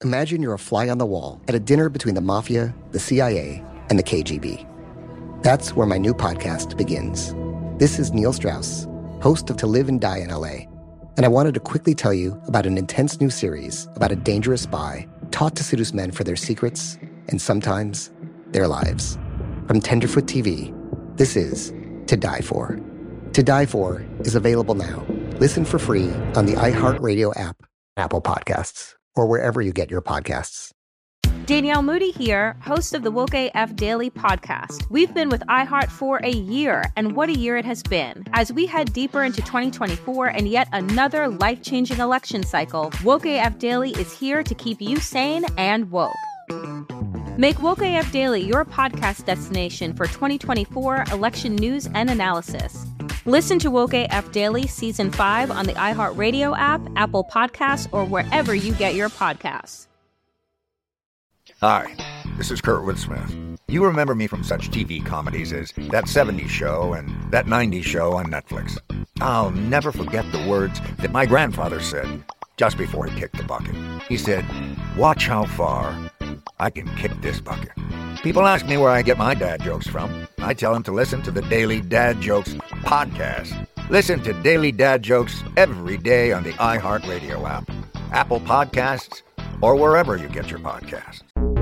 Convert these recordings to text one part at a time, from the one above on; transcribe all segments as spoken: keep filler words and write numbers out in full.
Imagine you're a fly on the wall at a dinner between the mafia, the C I A, and the K G B. That's where my new podcast begins. This is Neil Strauss, host of To Live and Die in L A, and I wanted to quickly tell you about an intense new series about a dangerous spy taught to seduce men for their secrets and sometimes their lives. From Tenderfoot T V, this is To Die For. To Die For is available now. Listen for free on the iHeartRadio app, Apple Podcasts, or wherever you get your podcasts. Danielle Moody here, host of the Woke A F Daily podcast. We've been with iHeart for a year, and what a year it has been. As we head deeper into twenty twenty-four and yet another life-changing election cycle, Woke A F Daily is here to keep you sane and woke. Make Woke A F Daily your podcast destination for twenty twenty-four election news and analysis. Listen to Woke A F Daily Season five on the iHeartRadio app, Apple Podcasts, or wherever you get your podcasts. Hi, this is Kurtwood Smith. You remember me from such T V comedies as That seventies Show and That nineties Show on Netflix. I'll never forget the words that my grandfather said just before he kicked the bucket. He said, "Watch how far I can kick this bucket." People ask me where I get my dad jokes from. I tell them to listen to the Daily Dad Jokes podcast. Listen to Daily Dad Jokes every day on the iHeartRadio app, Apple Podcasts, or wherever you get your podcasts.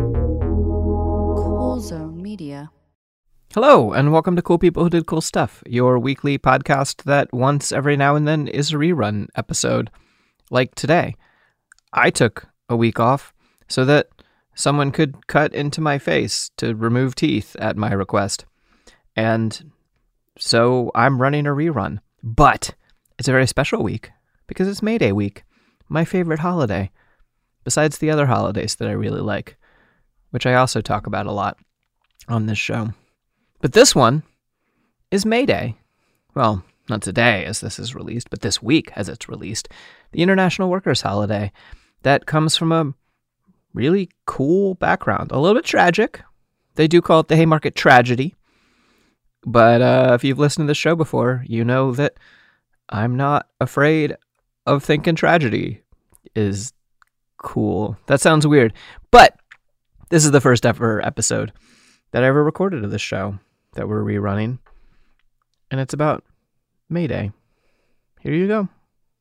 Cool Zone Media. Hello, and welcome to Cool People Who Did Cool Stuff, your weekly podcast that once every now and then is a rerun episode. Like today, I took a week off so that someone could cut into my face to remove teeth at my request. And so I'm running a rerun. But it's a very special week because it's May Day week, my favorite holiday, besides the other holidays that I really like, which I also talk about a lot on this show. But this one is May Day. Well, not today as this is released, but this week as it's released. The International Workers' Holiday that comes from a really cool background. A little bit tragic. They do call it the Haymarket Tragedy. But uh, if you've listened to the show before, you know that I'm not afraid of thinking tragedy is cool. That sounds weird. But this is the first ever episode that I ever recorded of this show that we're rerunning. And it's about May Day. Here you go.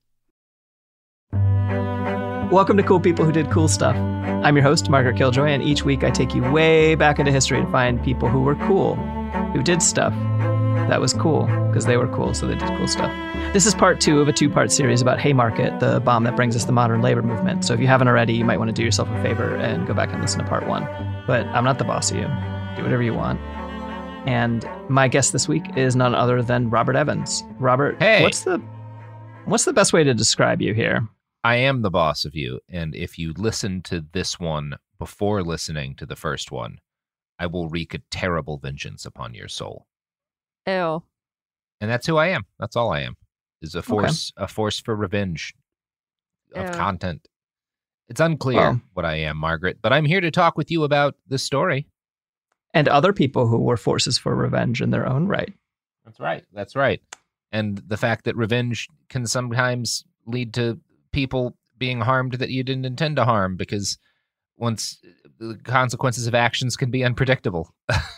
Welcome to Cool People Who Did Cool Stuff. I'm your host, Margaret Killjoy, and each week I take you way back into history to find people who were cool, who did stuff that was cool, because they were cool, so they did cool stuff. This is part two of a two-part series about Haymarket, the bomb that brings us the modern labor movement. So if you haven't already, you might want to do yourself a favor and go back and listen to part one. But I'm not the boss of you. Do whatever you want. And my guest this week is none other than Robert Evans. Robert, hey. what's the what's the best way to describe you here? I am the boss of you, and if you listen to this one before listening to the first one, I will wreak a terrible vengeance upon your soul. Ew. And that's who I am. That's all I am. Is a force, okay. a force for revenge of Ew. content. It's unclear well, what I am, Margaret, but I'm here to talk with you about this story. And other people who were forces for revenge in their own right. That's right. That's right. And the fact that revenge can sometimes lead to people being harmed that you didn't intend to harm, because once the consequences of actions can be unpredictable.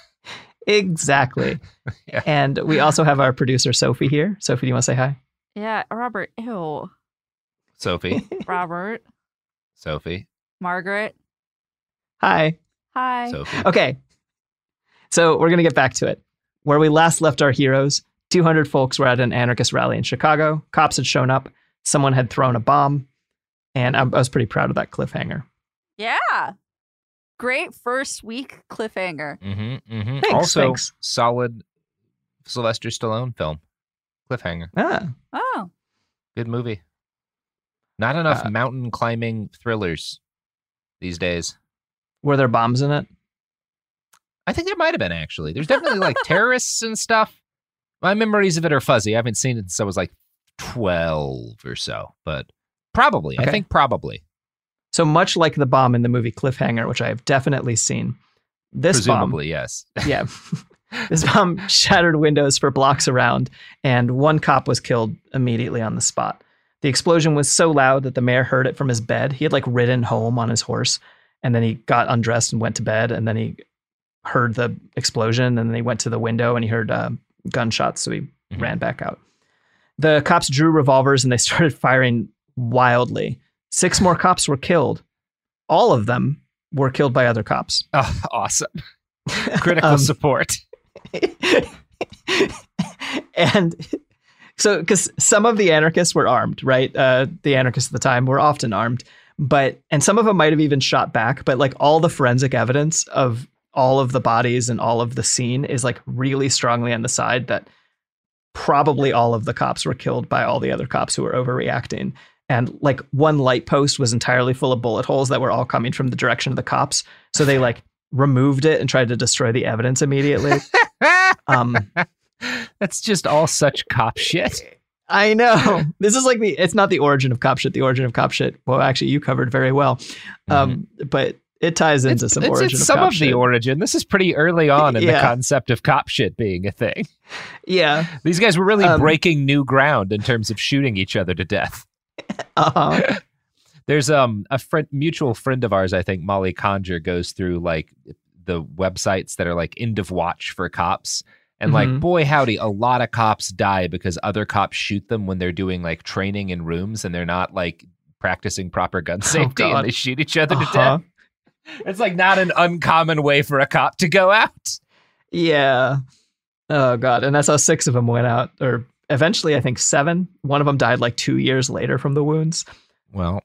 Exactly. Yeah. And we also have our producer, Sophie, here. Sophie, do you want to say hi? Yeah, Robert. Ew. Sophie. Robert. Sophie. Margaret. Hi. Hi. Sophie. Okay. So we're going to get back to it. Where we last left our heroes, two hundred folks were at an anarchist rally in Chicago. Cops had shown up. Someone had thrown a bomb. And I, I was pretty proud of that cliffhanger. Yeah. Great first week cliffhanger. Mm-hmm, mm-hmm. Thanks, also, thanks. solid Sylvester Stallone film. Cliffhanger. Ah. Oh. Good movie. Not enough Uh, mountain climbing thrillers these days. Were there bombs in it? I think there might have been, actually. There's definitely like terrorists and stuff. My memories of it are fuzzy. I haven't seen it since I was like twelve or so, but probably. Okay. I think probably. So much like the bomb in the movie Cliffhanger, which I have definitely seen, this Presumably, bomb, yes. yeah, this bomb shattered windows for blocks around, and one cop was killed immediately on the spot. The explosion was so loud that the mayor heard it from his bed. He had like ridden home on his horse, and then he got undressed and went to bed, and then he heard the explosion, and then he went to the window and he heard uh, gunshots, so he mm-hmm. ran back out. The cops drew revolvers and they started firing wildly. Six more cops were killed. All of them were killed by other cops. Oh, awesome. Critical um, support. And so, because some of the anarchists were armed, right? Uh, the anarchists at the time were often armed, but, and some of them might have even shot back, but like all the forensic evidence of all of the bodies and all of the scene is like really strongly on the side that probably all of the cops were killed by all the other cops who were overreacting. And like one light post was entirely full of bullet holes that were all coming from the direction of the cops. So they like removed it and tried to destroy the evidence immediately. um, That's just all such cop shit. I know. This is like the, it's not the origin of cop shit. The origin of cop shit, well, actually you covered very well. Um, mm-hmm. But it ties into it's, some it's, origin it's of some cop of shit. the origin. This is pretty early on in yeah. the concept of cop shit being a thing. Yeah. These guys were really um, breaking new ground in terms of shooting each other to death. Uh-huh. There's um a friend, mutual friend of ours, I think, Molly Conger, goes through like the websites that are like end of watch for cops. And mm-hmm. like, boy, howdy, a lot of cops die because other cops shoot them when they're doing like training in rooms and they're not like practicing proper gun safety oh, and they shoot each other uh-huh. to death. It's like not an uncommon way for a cop to go out. Yeah. Oh, God. And that's how six of them went out. Or eventually, I think seven. One of them died like two years later from the wounds. Well,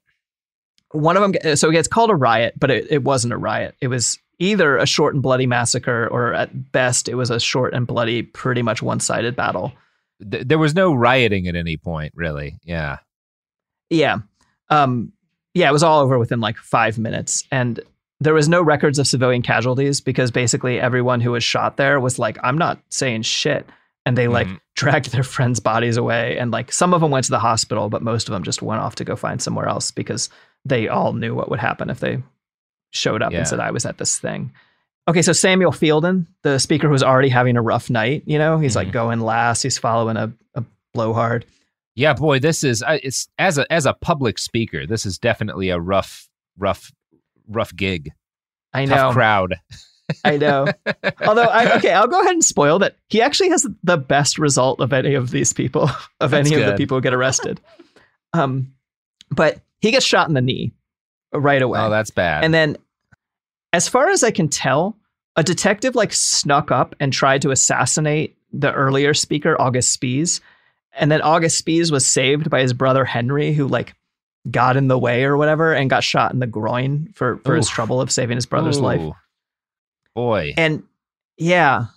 one of them. So it gets called a riot, but it, it wasn't a riot. It was either a short and bloody massacre, or at best, it was a short and bloody, pretty much one-sided battle. Th- there was no rioting at any point, really. Yeah. Yeah. Um, yeah, it was all over within like five minutes. And there was no records of civilian casualties because basically everyone who was shot there was like, I'm not saying shit. And they mm-hmm. like dragged their friends' bodies away. And like some of them went to the hospital, but most of them just went off to go find somewhere else because they all knew what would happen if they showed up yeah. and said, I was at this thing. Okay, so Samuel Fielden, the speaker who was already having a rough night, you know, he's mm-hmm. like going last. He's following a, a blowhard. Yeah, boy, this is, it's as a as a public speaker, this is definitely a rough, rough, rough gig. I know. Tough crowd. I know. Although, I, okay, I'll go ahead and spoil that he actually has the best result of any of these people, of That's any good. of the people who get arrested. Um, but he gets shot in the knee right away. Oh, that's bad. And then, as far as I can tell, a detective like snuck up and tried to assassinate the earlier speaker, August Spies. And then August Spies was saved by his brother Henry, who like got in the way or whatever and got shot in the groin for, for his trouble of saving his brother's Ooh. life. Boy. And yeah.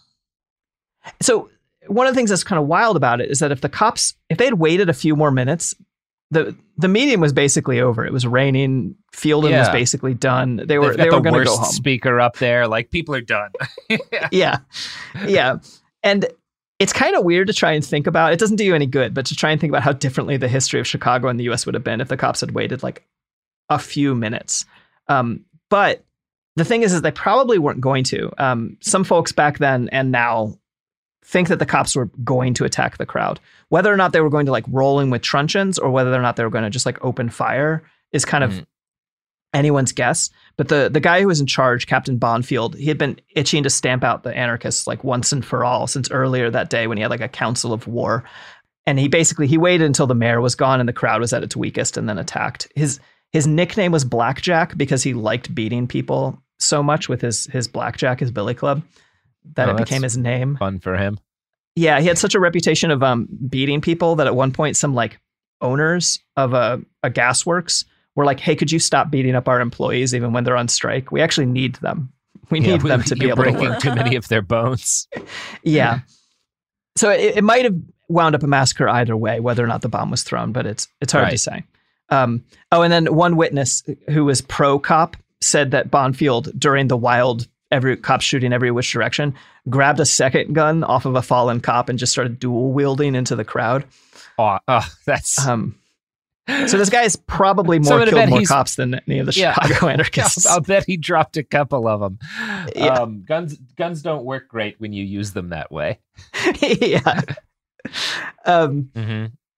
So one of the things that's kind of wild about it is that if the cops, if they had waited a few more minutes, the the meeting was basically over. It was raining. Fielden yeah. was basically done. They were They've got they were the going to worst go home. Speaker up there, like people are done. yeah. yeah, yeah, and it's kind of weird to try and think about. It doesn't do you any good, but to try and think about how differently the history of Chicago and the U S would have been if the cops had waited like a few minutes. Um, but the thing is, is they probably weren't going to. Um, some folks back then and now think that the cops were going to attack the crowd. Whether or not they were going to like roll in with truncheons or whether or not they were going to just like open fire is kind of mm. anyone's guess. But the the guy who was in charge, Captain Bonfield, he had been itching to stamp out the anarchists like once and for all since earlier that day when he had like a council of war. And he basically, he waited until the mayor was gone and the crowd was at its weakest and then attacked. His his nickname was Blackjack because he liked beating people so much with his his blackjack, his billy club, that oh, it became his name. Fun for him. Yeah, he had such a reputation of um beating people that at one point some like owners of a, a gasworks were like, hey, could you stop beating up our employees even when they're on strike? We actually need them. We yeah, need we, them to be able to breaking work. too many of their bones. yeah. So it, it might have wound up a massacre either way, whether or not the bomb was thrown, but it's it's hard right. to say. Um, oh, and then one witness who was pro-cop said that Bonfield, during the wild every cop shooting every which direction, grabbed a second gun off of a fallen cop and just started dual wielding into the crowd. Oh, oh that's um. So this guy is probably more so killed more cops than any of the yeah, Chicago anarchists. I'll, I'll bet he dropped a couple of them. Yeah. Um, guns guns don't work great when you use them that way. yeah. Um. Mm-hmm.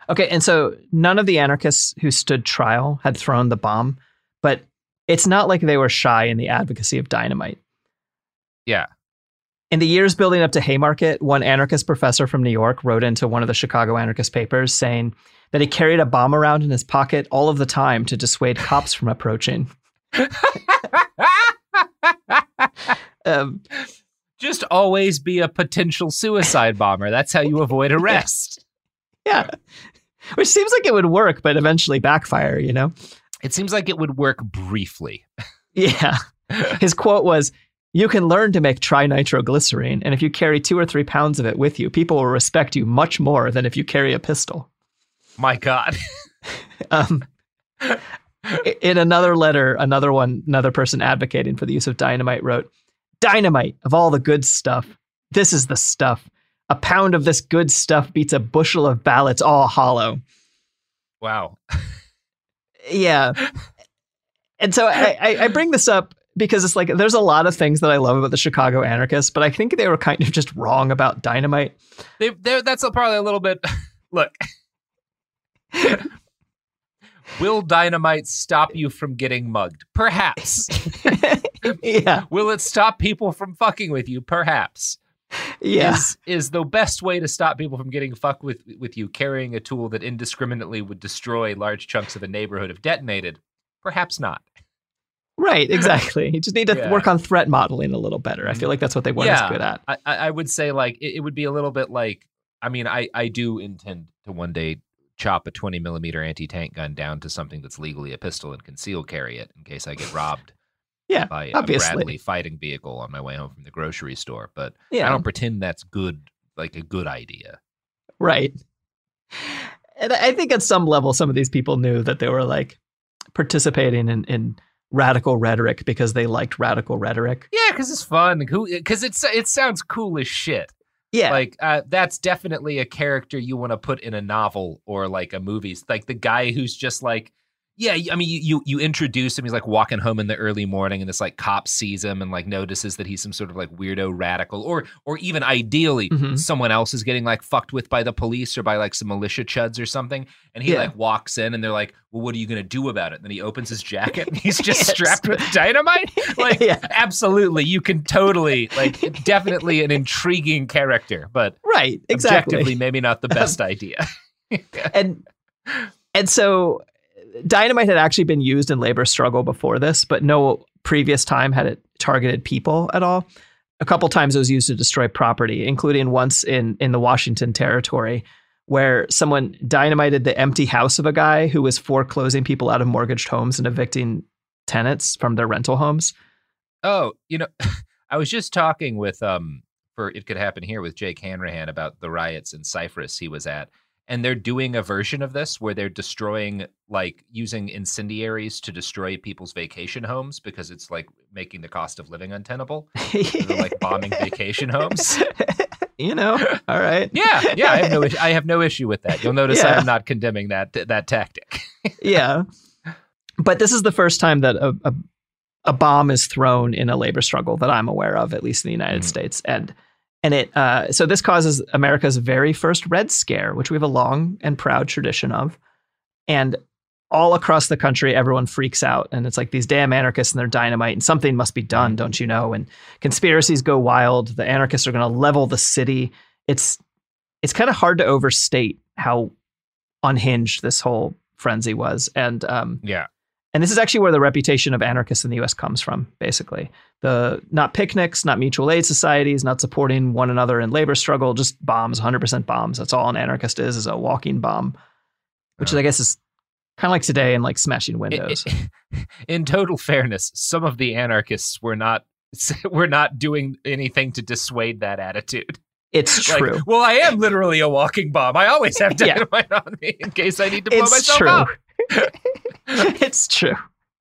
Okay, and so none of the anarchists who stood trial had thrown the bomb, but it's not like they were shy in the advocacy of dynamite. Yeah. In the years building up to Haymarket, one anarchist professor from New York wrote into one of the Chicago anarchist papers saying that he carried a bomb around in his pocket all of the time to dissuade cops from approaching. um, Just always be a potential suicide bomber. That's how you avoid arrest. Yeah. Which seems like it would work, but eventually backfire, you know? It seems like it would work briefly. Yeah. His quote was, "You can learn to make trinitroglycerine, and if you carry two or three pounds of it with you, people will respect you much more than if you carry a pistol." My God. um, in another letter, another one, another person advocating for the use of dynamite wrote, "Dynamite, of all the good stuff, this is the stuff. A pound of this good stuff beats a bushel of ballots all hollow." Wow. Yeah. And so I, I, I bring this up because it's like, there's a lot of things that I love about the Chicago anarchists, but I think they were kind of just wrong about dynamite. They, that's a, probably a little bit, look. Will dynamite stop you from getting mugged? Perhaps. Yeah. Will it stop people from fucking with you? Perhaps. Yeah. Is, is the best way to stop people from getting fucked with, with you carrying a tool that indiscriminately would destroy large chunks of a neighborhood if detonated? Perhaps not. Right, exactly. You just need to Yeah. work on threat modeling a little better. I feel like that's what they weren't yeah, as good at. I, I would say like it, it would be a little bit like, I mean, I, I do intend to one day chop a twenty millimeter anti-tank gun down to something that's legally a pistol and conceal carry it in case I get robbed Yeah, by obviously. a Bradley fighting vehicle on my way home from the grocery store. But Yeah. I don't pretend that's good, like a good idea. Right. And I think at some level, some of these people knew that they were like participating in, in radical rhetoric because they liked radical rhetoric. Yeah, because it's fun. Because it's it sounds cool as shit. Yeah. Like, uh, that's definitely a character you want to put in a novel or like a movie. Like the guy who's just like, yeah, I mean, you, you you introduce him. He's like walking home in the early morning and this like cop sees him and like notices that he's some sort of like weirdo radical or or even ideally Mhm. someone else is getting like fucked with by the police or by like some militia chuds or something. And he Yeah. like walks in and they're like, well, what are you going to do about it? And then he opens his jacket and he's just Yes. strapped with dynamite. Like, Yeah. absolutely. You can totally like definitely an intriguing character, but Right, exactly. objectively maybe not the best idea. and and so dynamite had actually been used in labor struggle before this, but no previous time had it targeted people at all. A couple times it was used to destroy property, including once in, in the Washington Territory, where someone dynamited the empty house of a guy who was foreclosing people out of mortgaged homes and evicting tenants from their rental homes. Oh, you know, I was just talking with, um, for It Could Happen Here with Jake Hanrahan about the riots in Cyprus he was at. And they're doing a version of this where they're destroying, like using incendiaries to destroy people's vacation homes because it's like making the cost of living untenable. They're like bombing vacation homes. You know, all right. Yeah, yeah, I have no, is- I have no issue with that. You'll notice Yeah. I'm not condemning that that tactic. Yeah. But this is the first time that a, a, a bomb is thrown in a labor struggle that I'm aware of, at least in the United Mhm. States. And and it uh, so this causes America's very first Red Scare, which we have a long and proud tradition of. And all across the country, everyone freaks out. And it's like these damn anarchists and their dynamite and something must be done, don't you know? And conspiracies go wild. The anarchists are going to level the city. It's it's kind of hard to overstate how unhinged this whole frenzy was. And um, Yeah. and this is actually where the reputation of anarchists in the U S comes from, basically. The not picnics, not mutual aid societies, not supporting one another in labor struggle, just bombs, one hundred percent bombs. That's all an anarchist is, is a walking bomb, which Uh. I guess is kind of like today and like smashing It- windows. it- in total fairness, some of the anarchists were not were not doing anything to dissuade that attitude. It's Like, true. well, I am literally a walking bomb. I always have Yeah. dynamite on me in case I need to blow It's myself true. up. It's true.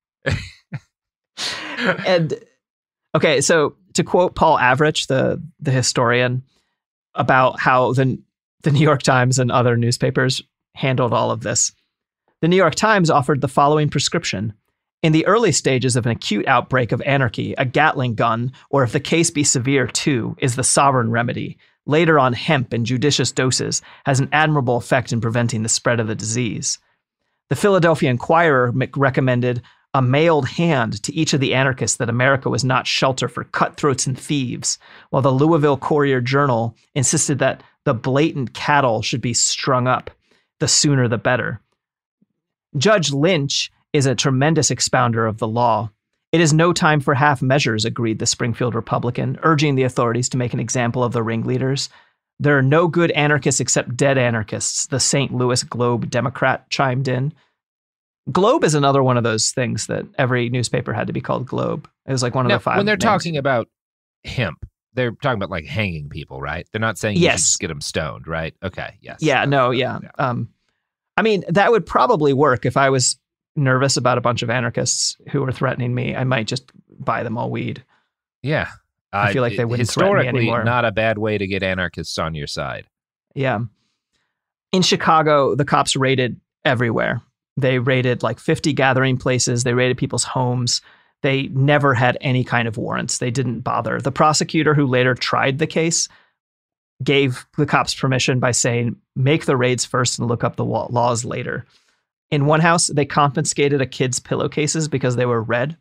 And okay, so to quote Paul Avrich, the the historian, about how the the New York Times and other newspapers handled all of this. The New York Times offered the following prescription. In the early stages of an acute outbreak of anarchy, a Gatling gun, or if the case be severe too, is the sovereign remedy. later on hemp in judicious doses, has an admirable effect in preventing the spread of the disease. The Philadelphia Inquirer recommended a mailed hand to each of the anarchists that America was not shelter for cutthroats and thieves, while the Louisville Courier-Journal insisted that the blatant cattle should be strung up, the sooner the better. Judge Lynch is a tremendous expounder of the law. It is no time for half measures, agreed the Springfield Republican, urging the authorities to make an example of the ringleaders. There are no good anarchists except dead anarchists, the Saint Louis Globe Democrat chimed in. Globe is another one of those things that every newspaper had to be called Globe. It was like one of Now, the five when they're names. talking about hemp, they're talking about like hanging people, right? They're not saying you Yes. should just get them stoned, right? Okay, yes. Yeah, no, yeah. Um, I mean, that would probably work if I was nervous about a bunch of anarchists who were threatening me. I might just buy them all weed. Yeah. I feel like they wouldn't threaten me historically anymore. not a bad way to get anarchists on your side. Yeah. In Chicago, the cops raided everywhere. They raided like fifty gathering places. They raided people's homes. They never had any kind of warrants. They didn't bother. The prosecutor who later tried the case gave the cops permission by saying, make the raids first and look up the wa- laws later. In one house, they confiscated a kid's pillowcases because they were red.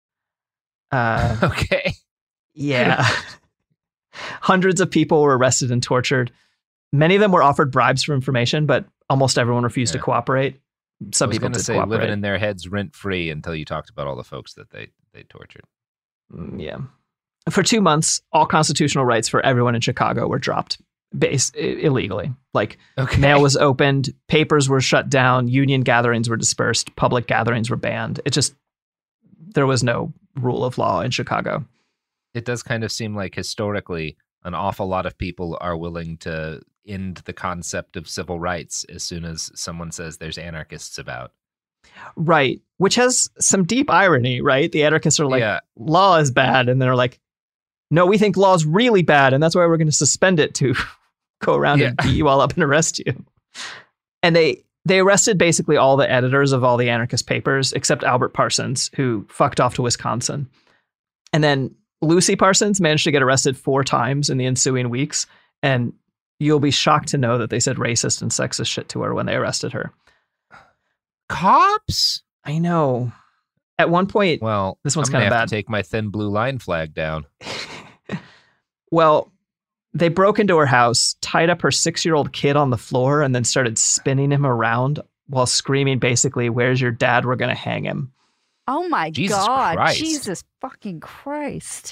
Uh, Okay. yeah. Hundreds of people were arrested and tortured. Many of them were offered bribes for information, but almost everyone refused Yeah. to cooperate. Some I was people going to did say cooperate. living in their heads rent free until you talked about all the folks that they, they tortured. Mm, Yeah. For two months, all constitutional rights for everyone in Chicago were dropped base, i- illegally. Like Okay. mail was opened, papers were shut down, union gatherings were dispersed, public gatherings were banned. It just, there was no rule of law in Chicago. It does kind of seem like historically an awful lot of people are willing to end the concept of civil rights as soon as someone says there's anarchists about. Right. Which has some deep irony, right? The anarchists are like, yeah. law is bad. And they're like, no, we think law is really bad. And that's why we're going to suspend it to go around Yeah. and beat you all up and arrest you. And they they arrested basically all the editors of all the anarchist papers, except Albert Parsons, who fucked off to Wisconsin. And then Lucy Parsons managed to get arrested four times in the ensuing weeks. And you'll be shocked to know that they said racist and sexist shit to her when they arrested her. Cops? I know. At one point, Well, This one's I'm gonna kinda have to bad. take my thin blue line flag down. well, they broke into her house, tied up her six-year-old kid on the floor, and then started spinning him around while screaming, basically, "Where's your dad? We're going to hang him." Oh my Jesus God. Christ. Jesus fucking Christ.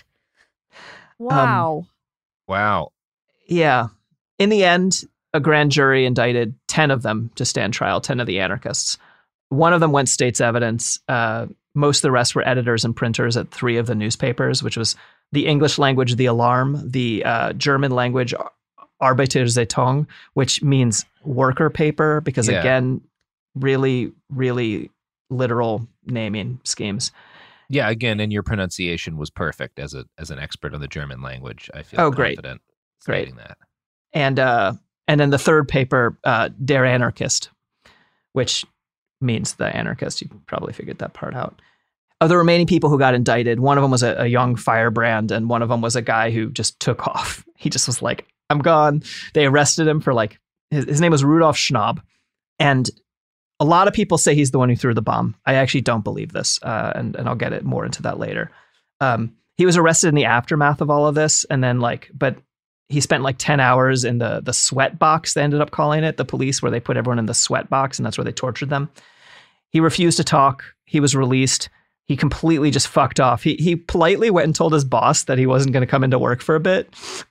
Um, Wow. Wow. Yeah. In the end, a grand jury indicted ten of them to stand trial, ten of the anarchists. One of them went state's evidence. Uh, most of the rest were editors and printers at three of the newspapers, which was the English language, The Alarm, the uh, German language, Arbeiterzeitung, which means worker paper, because Yeah. again, really, really literal naming schemes. Yeah, again, and your pronunciation was perfect as a as an expert on the German language. I feel Oh, great. confident Great. stating that. And uh, and then the third paper, uh, Der Anarchist, which means the anarchist. You probably figured that part out. Of the remaining people who got indicted, one of them was a, a young firebrand, and one of them was a guy who just took off. He just was like, I'm gone. They arrested him for like, his, his name was Rudolf Schnaub. And a lot of people say he's the one who threw the bomb. I actually don't believe this, uh, and, and I'll get it more into that later. Um, he was arrested in the aftermath of all of this, and then like, but he spent like ten hours in the the sweat box, they ended up calling it, the police, where they put everyone in the sweat box, and that's where they tortured them. He refused to talk. He was released. He completely just fucked off. He he politely went and told his boss that he wasn't going to come into work for a bit,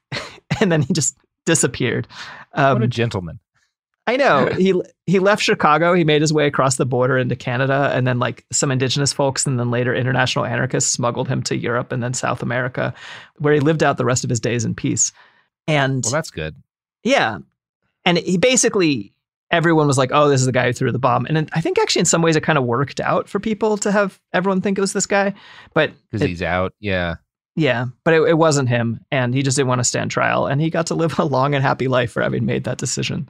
and then he just disappeared. Um, What a gentleman. I know. he he left Chicago. He made his way across the border into Canada, and then like some indigenous folks, and then later international anarchists smuggled him to Europe and then South America, where he lived out the rest of his days in peace. And Well, that's good. yeah, and he basically, everyone was like, "Oh, this is the guy who threw the bomb." And I think actually in some ways it kind of worked out for people to have everyone think it was this guy, but Because it- he's out. Yeah. yeah, but it, it wasn't him, and he just didn't want to stand trial, and he got to live a long and happy life for having made that decision.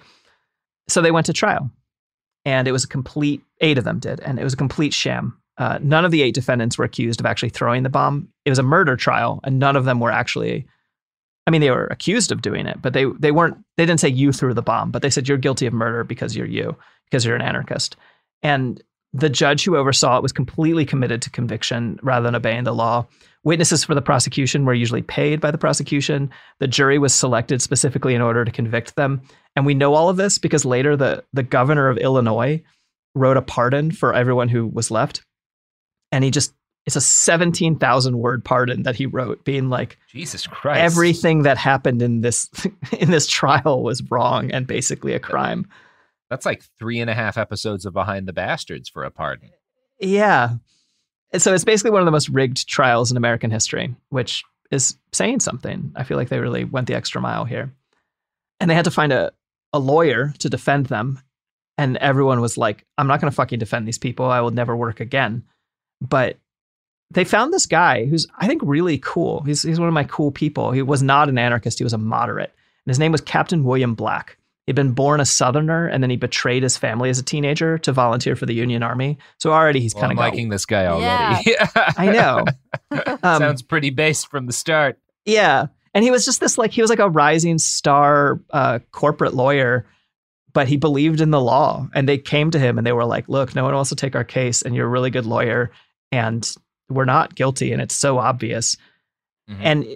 So they went to trial, and it was a complete, eight of them did, and it was a complete sham. Uh, none of the eight defendants were accused of actually throwing the bomb. It was a murder trial, and none of them were actually I mean, they were accused of doing it, but they they weren't. They didn't say you threw the bomb, but they said you're guilty of murder because you're you, because you're an anarchist. And the judge who oversaw it was completely committed to conviction rather than obeying the law. Witnesses for the prosecution were usually paid by the prosecution. The jury was selected specifically in order to convict them. And we know all of this because later the, the governor of Illinois wrote a pardon for everyone who was left. And he just, it's a seventeen thousand word pardon that he wrote, being like, Jesus Christ, everything that happened in this in this trial was wrong and basically a crime. That's like three and a half episodes of Behind the Bastards for a pardon. Yeah. And so it's basically one of the most rigged trials in American history, which is saying something. I feel like they really went the extra mile here. And they had to find a, a lawyer to defend them. And everyone was like, I'm not going to fucking defend these people. I will never work again. But they found this guy who's, I think, really cool. He's, he's one of my cool people. He was not an anarchist. He was a moderate. And his name was Captain William Black. He'd been born a Southerner, and then he betrayed his family as a teenager to volunteer for the Union Army. So already he's well, kind of liking this guy already. Yeah. I know. Um, Sounds pretty based from the start. Yeah. And he was just this, like, he was like a rising star uh, corporate lawyer, but he believed in the law. And they came to him and they were like, look, no one wants to take our case, and you're a really good lawyer, and we're not guilty, and it's so obvious. Mm-hmm. And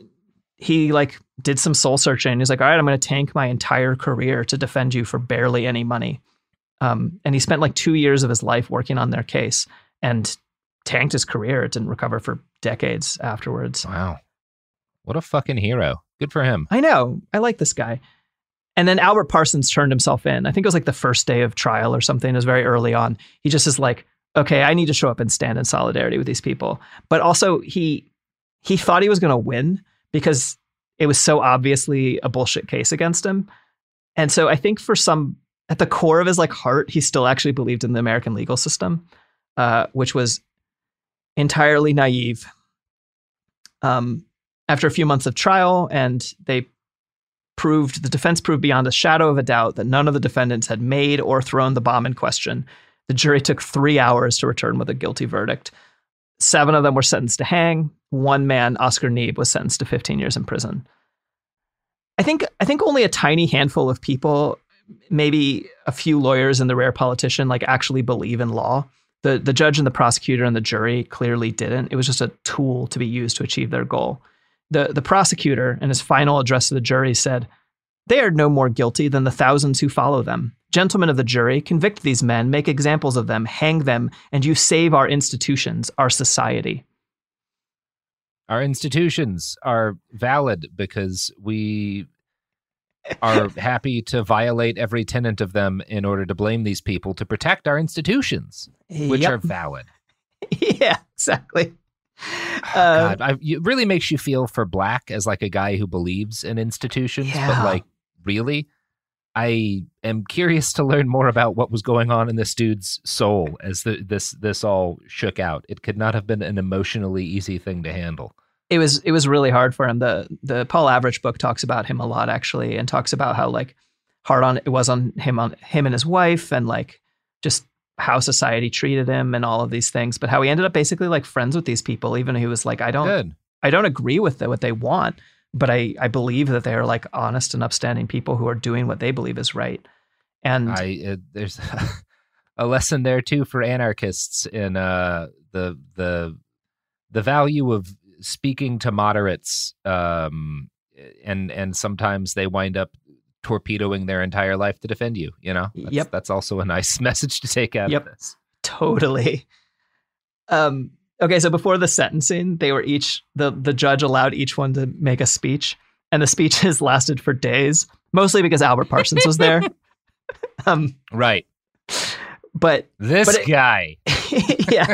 he like did some soul searching. He's like, all right, I'm going to tank my entire career to defend you for barely any money. Um, and he spent like two years of his life working on their case and tanked his career. It didn't recover for decades afterwards. Wow. What a fucking hero. Good for him. I know. I like this guy. And then Albert Parsons turned himself in. I think it was like the first day of trial or something. It was very early on. He just is like, okay, I need to show up and stand in solidarity with these people. But also he he thought he was going to win because it was so obviously a bullshit case against him. And so I think for some, at the core of his like heart, he still actually believed in the American legal system, uh, which was entirely naive. Um, after a few months of trial, and they proved, the defense proved beyond a shadow of a doubt that none of the defendants had made or thrown the bomb in question. The jury took three hours to return with a guilty verdict. Seven of them were sentenced to hang. One man, Oscar Neebe, was sentenced to fifteen years in prison. I think I think only a tiny handful of people, maybe a few lawyers and the rare politician, like actually believe in law. The the judge and the prosecutor and the jury clearly didn't. It was just a tool to be used to achieve their goal. The the prosecutor, in his final address to the jury, said, "They are no more guilty than the thousands who follow them. Gentlemen of the jury, convict these men, make examples of them, hang them, and you save our institutions, our society." Our institutions are valid because we are happy to violate every tenet of them in order to blame these people to protect our institutions, which Yep. are valid. Yeah, exactly. Oh, Uh, God, I, it really makes you feel for Black as like a guy who believes in institutions, Yeah. but like, really? I am curious to learn more about what was going on in this dude's soul as the, this this all shook out. It could not have been an emotionally easy thing to handle. It was it was really hard for him. The the Paul Avrich book talks about him a lot, actually, and talks about how like hard on it was on him on him and his wife, and like just how society treated him and all of these things. But how he ended up basically like friends with these people, even he was like, I don't Good. I don't agree with the, what they want, but I I believe that they are like honest and upstanding people who are doing what they believe is right. And I uh, there's a lesson there too for anarchists in uh, the the the value of speaking to moderates, um, and and sometimes they wind up torpedoing their entire life to defend you. You know, that's, Yep. that's also a nice message to take out Yep. of this. Totally. Um, okay, so before the sentencing, they were each the the judge allowed each one to make a speech, and the speeches lasted for days, mostly because Albert Parsons was there. um, Right, but this But it- guy. yeah,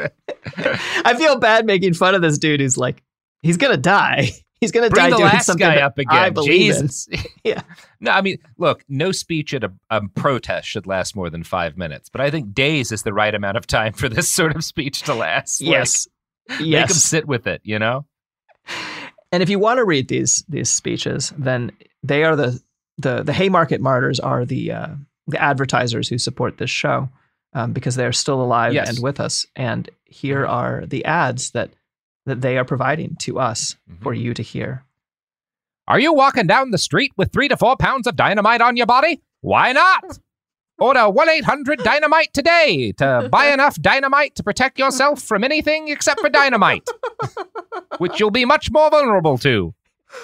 I feel bad making fun of this dude who's like, he's gonna die. He's gonna Bring die the doing last something guy that up again. I believe in. Jesus. Yeah. No, I mean, look, no speech at a, a protest should last more than five minutes, but I think days is the right amount of time for this sort of speech to last. Like, Yes. Make them Yes. sit with it, you know? And if you want to read these these speeches, then they are the the the Haymarket Martyrs are the uh, the advertisers who support this show, um, because they're still alive Yes. and with us. And here are the ads that that they are providing to us Mhm. for you to hear. Are you walking down the street with three to four pounds of dynamite on your body? Why not? Order one eight hundred dynamite today to buy enough dynamite to protect yourself from anything except for dynamite, which you'll be much more vulnerable to.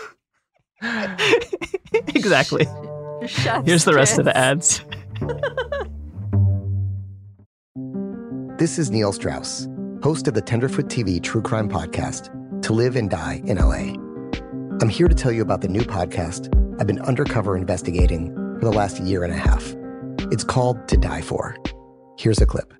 Exactly. Chef's Here's the rest kiss. of the ads. This is Neil Strauss, host of the Tenderfoot T V true crime podcast, To Live and Die in L A. I'm here to tell you about the new podcast I've been undercover investigating for the last year and a half. It's called To Die For. Here's a clip.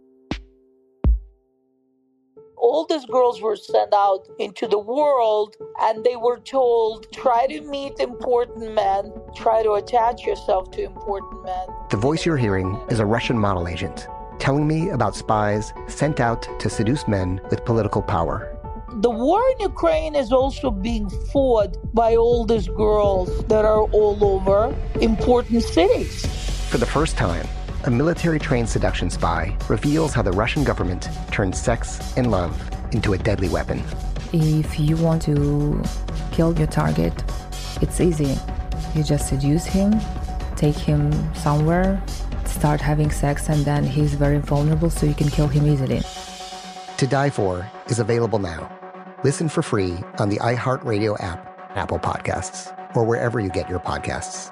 All these girls were sent out into the world and they were told, try to meet important men, try to attach yourself to important men. The voice you're hearing is a Russian model agent telling me about spies sent out to seduce men with political power. The war in Ukraine is also being fought by all these girls that are all over important cities. For the first time, a military-trained seduction spy reveals how the Russian government turned sex and love into a deadly weapon. If you want to kill your target, it's easy. You just seduce him, take him somewhere, start having sex, and then he's very vulnerable, so you can kill him easily. To Die For is available now. Listen for free on the iHeartRadio app, Apple Podcasts, or wherever you get your podcasts.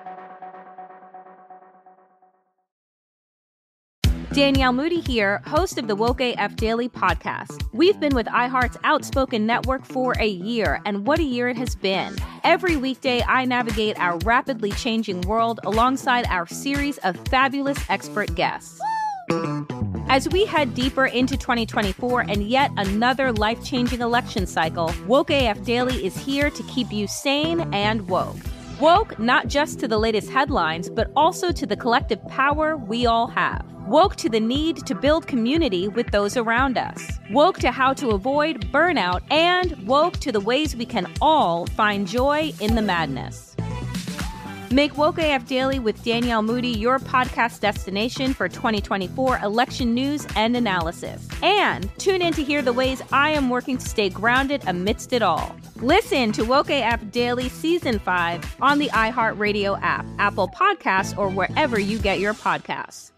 Danielle Moody here, host of the Woke A F Daily podcast. We've been with iHeart's Outspoken Network for a year, and what a year it has been. Every weekday, I navigate our rapidly changing world alongside our series of fabulous expert guests. As we head deeper into twenty twenty-four and yet another life-changing election cycle, Woke A F Daily is here to keep you sane and woke. Woke not just to the latest headlines, but also to the collective power we all have. Woke to the need to build community with those around us. Woke to how to avoid burnout, and woke to the ways we can all find joy in the madness. Make Woke A F Daily with Danielle Moody your podcast destination for twenty twenty-four election news and analysis. And tune in to hear the ways I am working to stay grounded amidst it all. Listen to Woke A F Daily Season five on the iHeartRadio app, Apple Podcasts, or wherever you get your podcasts.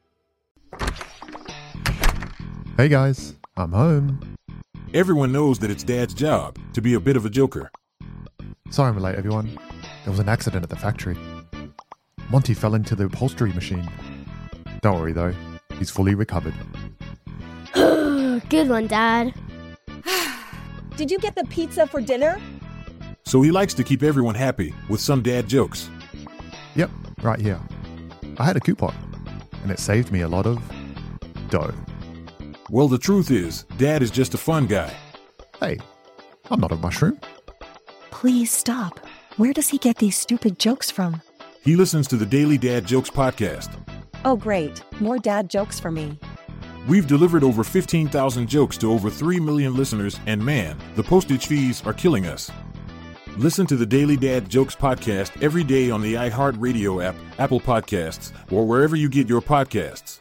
Hey guys, I'm home. Everyone knows that it's Dad's job to be a bit of a joker. Sorry I'm late, everyone. There was an accident at the factory. Monty fell into the upholstery machine. Don't worry though, he's fully recovered. Good one, Dad. Did you get the pizza for dinner? So he likes to keep everyone happy with some dad jokes. Yep, right here. I had a coupon, and it saved me a lot of dough. Well, the truth is, Dad is just a fun guy. Hey, I'm not a mushroom. Please stop. Where does he get these stupid jokes from? He listens to the Daily Dad Jokes podcast. Oh, great. More dad jokes for me. We've delivered over fifteen thousand jokes to over three million listeners, and man, the postage fees are killing us. Listen to the Daily Dad Jokes podcast every day on the iHeartRadio app, Apple Podcasts, or wherever you get your podcasts.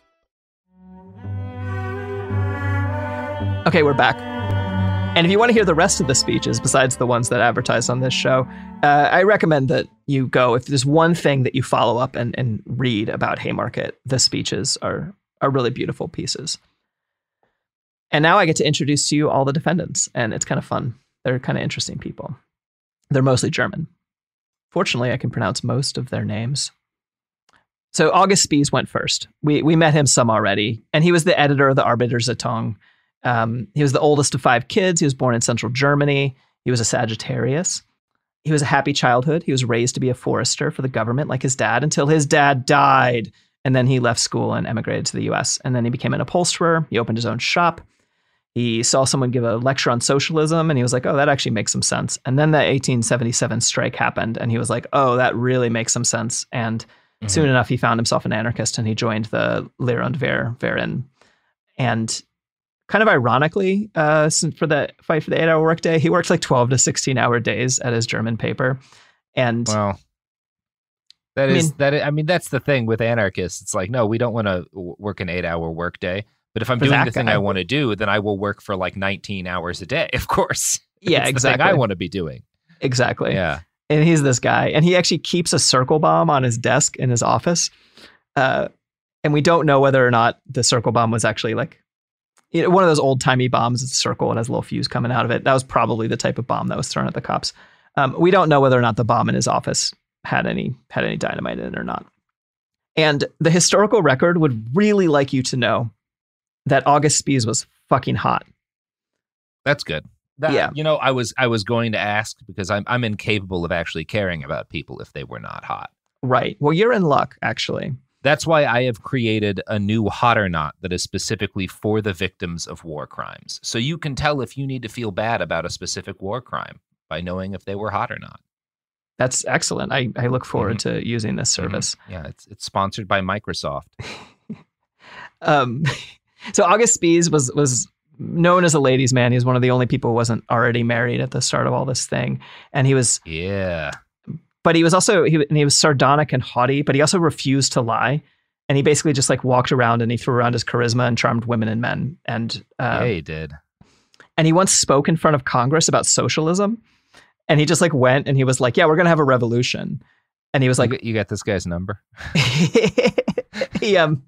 Okay, we're back. And if you want to hear the rest of the speeches, besides the ones that advertise on this show, uh, I recommend that you go. If there's one thing that you follow up and, and read about Haymarket, the speeches are, are really beautiful pieces. And now I get to introduce to you all the defendants, and it's kind of fun. They're kind of interesting people. They're mostly German. Fortunately, I can pronounce most of their names. So August Spies went first. We we met him some already, and he was the editor of the Arbeiterzeitung. Um, he was the oldest of five kids. He was born in central Germany. He was a Sagittarius. He was a happy childhood. He was raised to be a forester for the government like his dad until his dad died. And then he left school and emigrated to the U S. And then he became an upholsterer. He opened his own shop. He saw someone give a lecture on socialism and he was like, oh, that actually makes some sense. And then the eighteen seventy-seven strike happened and he was like, oh, that really makes some sense. And mm-hmm. soon enough, he found himself an anarchist and he joined the Lehre und Wehr, Verein. And kind of ironically, uh, for the fight for the eight-hour workday, he worked like twelve to sixteen-hour days at his German paper. And well, that I is mean, that. Is, I mean, that's the thing with anarchists. It's like, no, we don't want to work an eight-hour workday. But if I'm For doing that the thing guy. I want to do, then I will work for like nineteen hours a day. Of course, Yeah, it's exactly. the thing I want to be doing. Exactly. Yeah. And he's this guy. And he actually keeps a circle bomb on his desk in his office. Uh, and we don't know whether or not the circle bomb was actually like, you know, one of those old timey bombs. It's a circle. It has a little fuse coming out of it. That was probably the type of bomb that was thrown at the cops. Um, we don't know whether or not the bomb in his office had any had any dynamite in it or not. And the historical record would really like you to know that August Spies was fucking hot. That's good. That, yeah. You know, I was I was going to ask because I'm I'm incapable of actually caring about people if they were not hot. Right. Well, you're in luck, actually. That's why I have created a new Hot or Not that is specifically for the victims of war crimes. So you can tell if you need to feel bad about a specific war crime by knowing if they were hot or not. That's excellent. I, I look forward mm-hmm. to using this service. Mm-hmm. Yeah, it's it's sponsored by Microsoft. um, so August Spies was was known as a ladies' man. He was one of the only people who wasn't already married at the start of all this thing, and he was yeah. But he was also he and he was sardonic and haughty. But he also refused to lie, and he basically just like walked around and he threw around his charisma and charmed women and men. And uh, yeah, he did. And he once spoke in front of Congress about socialism. And he just like went and he was like, yeah, we're going to have a revolution. And he was like, you got this guy's number. he, um,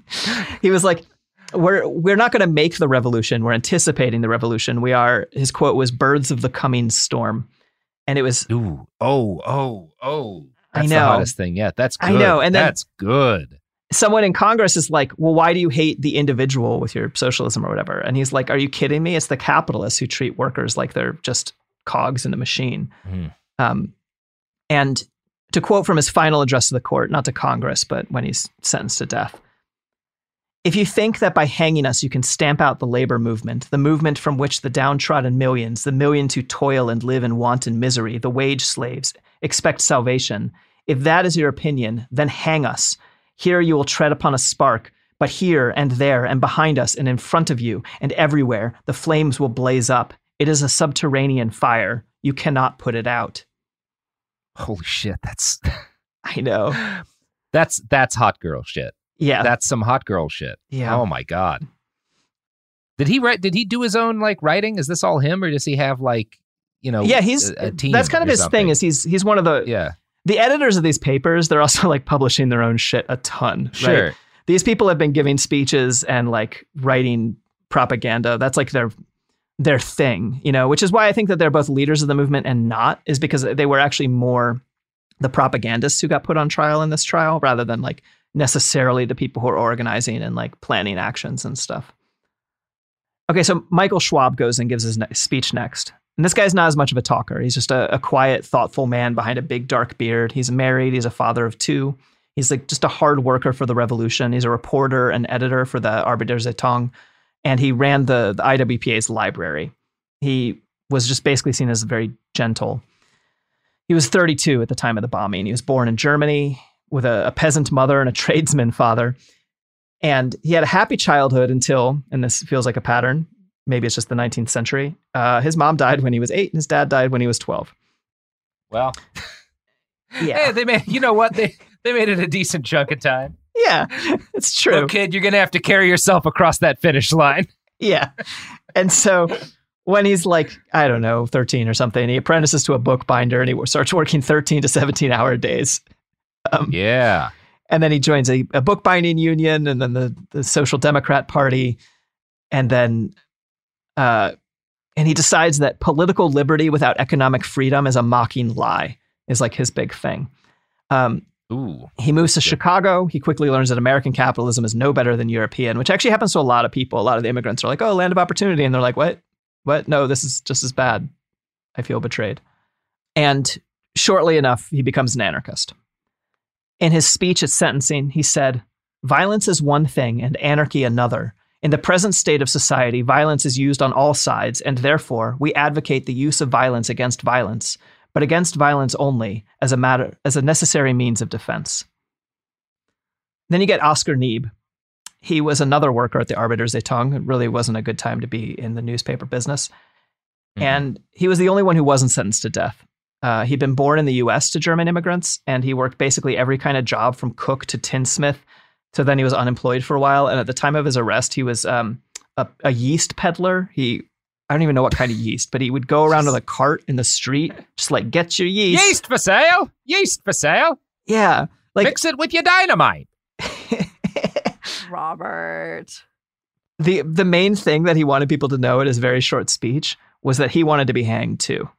he was like, we're, we're not going to make the revolution. We're anticipating the revolution. We are, his quote was birds of the coming storm. And it was, ooh, oh, oh, oh, that's I know. the hottest thing yet. That's good. I know. And then that's good. Someone in Congress is like, well, why do you hate the individual with your socialism or whatever? And he's like, are you kidding me? It's the capitalists who treat workers like they're just cogs in a machine. Mm. Um, and to quote from his final address to the court, not to Congress, but when he's sentenced to death, if you think that by hanging us, you can stamp out the labor movement, the movement from which the downtrodden millions, the millions who toil and live in want and misery, the wage slaves, expect salvation, if that is your opinion, then hang us. Here you will tread upon a spark, but here and there and behind us and in front of you and everywhere, the flames will blaze up. It is a subterranean fire. You cannot put it out. Holy shit, that's... I know. That's that's hot girl shit. Yeah. That's some hot girl shit. Yeah. Oh my God. Did he write, did he do his own like writing? Is this all him or does he have like, you know, yeah, he's, a, a team that's kind of his something? thing is he's, he's one of the, yeah. The editors of these papers, they're also like publishing their own shit a ton. Sure. Right? These people have been giving speeches and like writing propaganda. That's like their their thing, you know, which is why I think that they're both leaders of the movement and not, is because they were actually more the propagandists who got put on trial in this trial rather than like necessarily the people who are organizing and like planning actions and stuff. Okay, so Michael Schwab goes and gives his ne- speech next. And this guy's not as much of a talker. He's just a, a quiet, thoughtful man behind a big, dark beard. He's married. He's a father of two. He's like just a hard worker for the revolution. He's a reporter and editor for the Arbeiter-Zeitung. And he ran the, the I W P A's library. He was just basically seen as very gentle. He was thirty-two at the time of the bombing. He was born in Germany with a, a peasant mother and a tradesman father. And he had a happy childhood until, and this feels like a pattern, maybe it's just the nineteenth century. Uh, his mom died when he was eight and his dad died when he was twelve. Well, yeah, hey, they made, you know what? They, they made it a decent chunk of time. Yeah, it's true. Well, kid, you're going to have to carry yourself across that finish line. Yeah. And so when he's like, I don't know, thirteen or something, he apprentices to a bookbinder and he starts working thirteen to seventeen hour days. Um, yeah. And then he joins a, a bookbinding union and then the, the Social Democrat Party. And then, uh, and he decides that political liberty without economic freedom is a mocking lie, is like his big thing. Um, Ooh. He moves to Good. Chicago. He quickly learns that American capitalism is no better than European, which actually happens to a lot of people. A lot of the immigrants are like, oh, land of opportunity. And they're like, what? What? No, this is just as bad. I feel betrayed. And shortly enough, he becomes an anarchist. In his speech at sentencing, he said, violence is one thing and anarchy another. In the present state of society, violence is used on all sides, and therefore we advocate the use of violence against violence, but against violence only as a matter as a necessary means of defense. Then you get Oscar Neebe. He was another worker at the Arbeiter-Zeitung. It really wasn't a good time to be in the newspaper business. Mm-hmm. And he was the only one who wasn't sentenced to death. Uh, he'd been born in the U S to German immigrants, and he worked basically every kind of job from cook to tinsmith. So then he was unemployed for a while. And at the time of his arrest, he was um, a, a yeast peddler. He I don't even know what kind of yeast, but he would go around with a cart in the street, just like, get your yeast. Yeast for sale. Yeast for sale. Yeah. Like, mix it with your dynamite. Robert. The the main thing that he wanted people to know in his very short speech was that he wanted to be hanged too.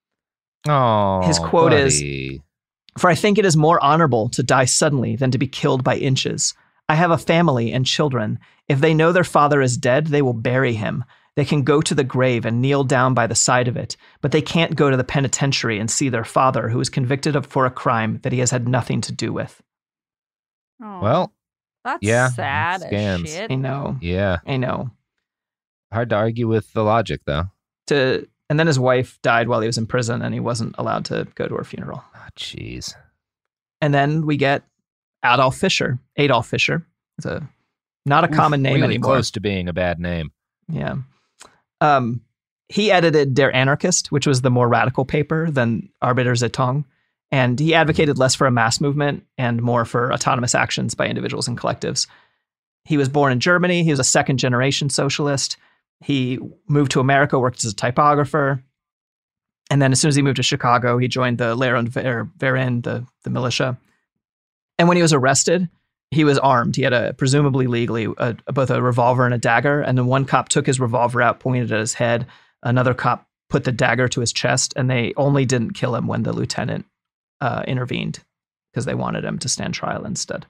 Oh, his quote buddy. is, "For I think it is more honorable to die suddenly than to be killed by inches. I have a family and children. If they know their father is dead, they will bury him. They can go to the grave and kneel down by the side of it, but they can't go to the penitentiary and see their father, who is convicted of for a crime that he has had nothing to do with." Oh, Well, that's yeah, sad as scans. shit. I know. yeah. I know. Hard to argue with the logic, though. To and then his wife died while he was in prison, and he wasn't allowed to go to her funeral. Oh, jeez. And then we get Adolf Fischer. Adolf Fischer. It's a not a Oof, common name really anymore. close to being a bad name. Yeah. Um, he edited Der Anarchist, which was the more radical paper than Arbeiterzeitung, and he advocated less for a mass movement and more for autonomous actions by individuals and collectives. He was born in Germany. He was a second generation socialist. He moved to America, worked as a typographer. And then as soon as he moved to Chicago, he joined the Lehr und Verein, the, the militia. And when he was arrested, he was armed. He had a presumably legally a, both a revolver and a dagger. And then one cop took his revolver out, pointed at his head. Another cop put the dagger to his chest, and they only didn't kill him when the lieutenant uh, intervened because they wanted him to stand trial instead.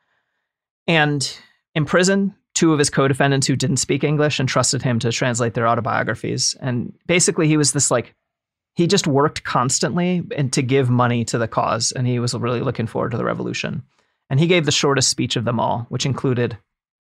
And in prison, two of his co-defendants who didn't speak English entrusted him to translate their autobiographies. And basically he was this like, he just worked constantly and to give money to the cause. And he was really looking forward to the revolution. And he gave the shortest speech of them all, which included,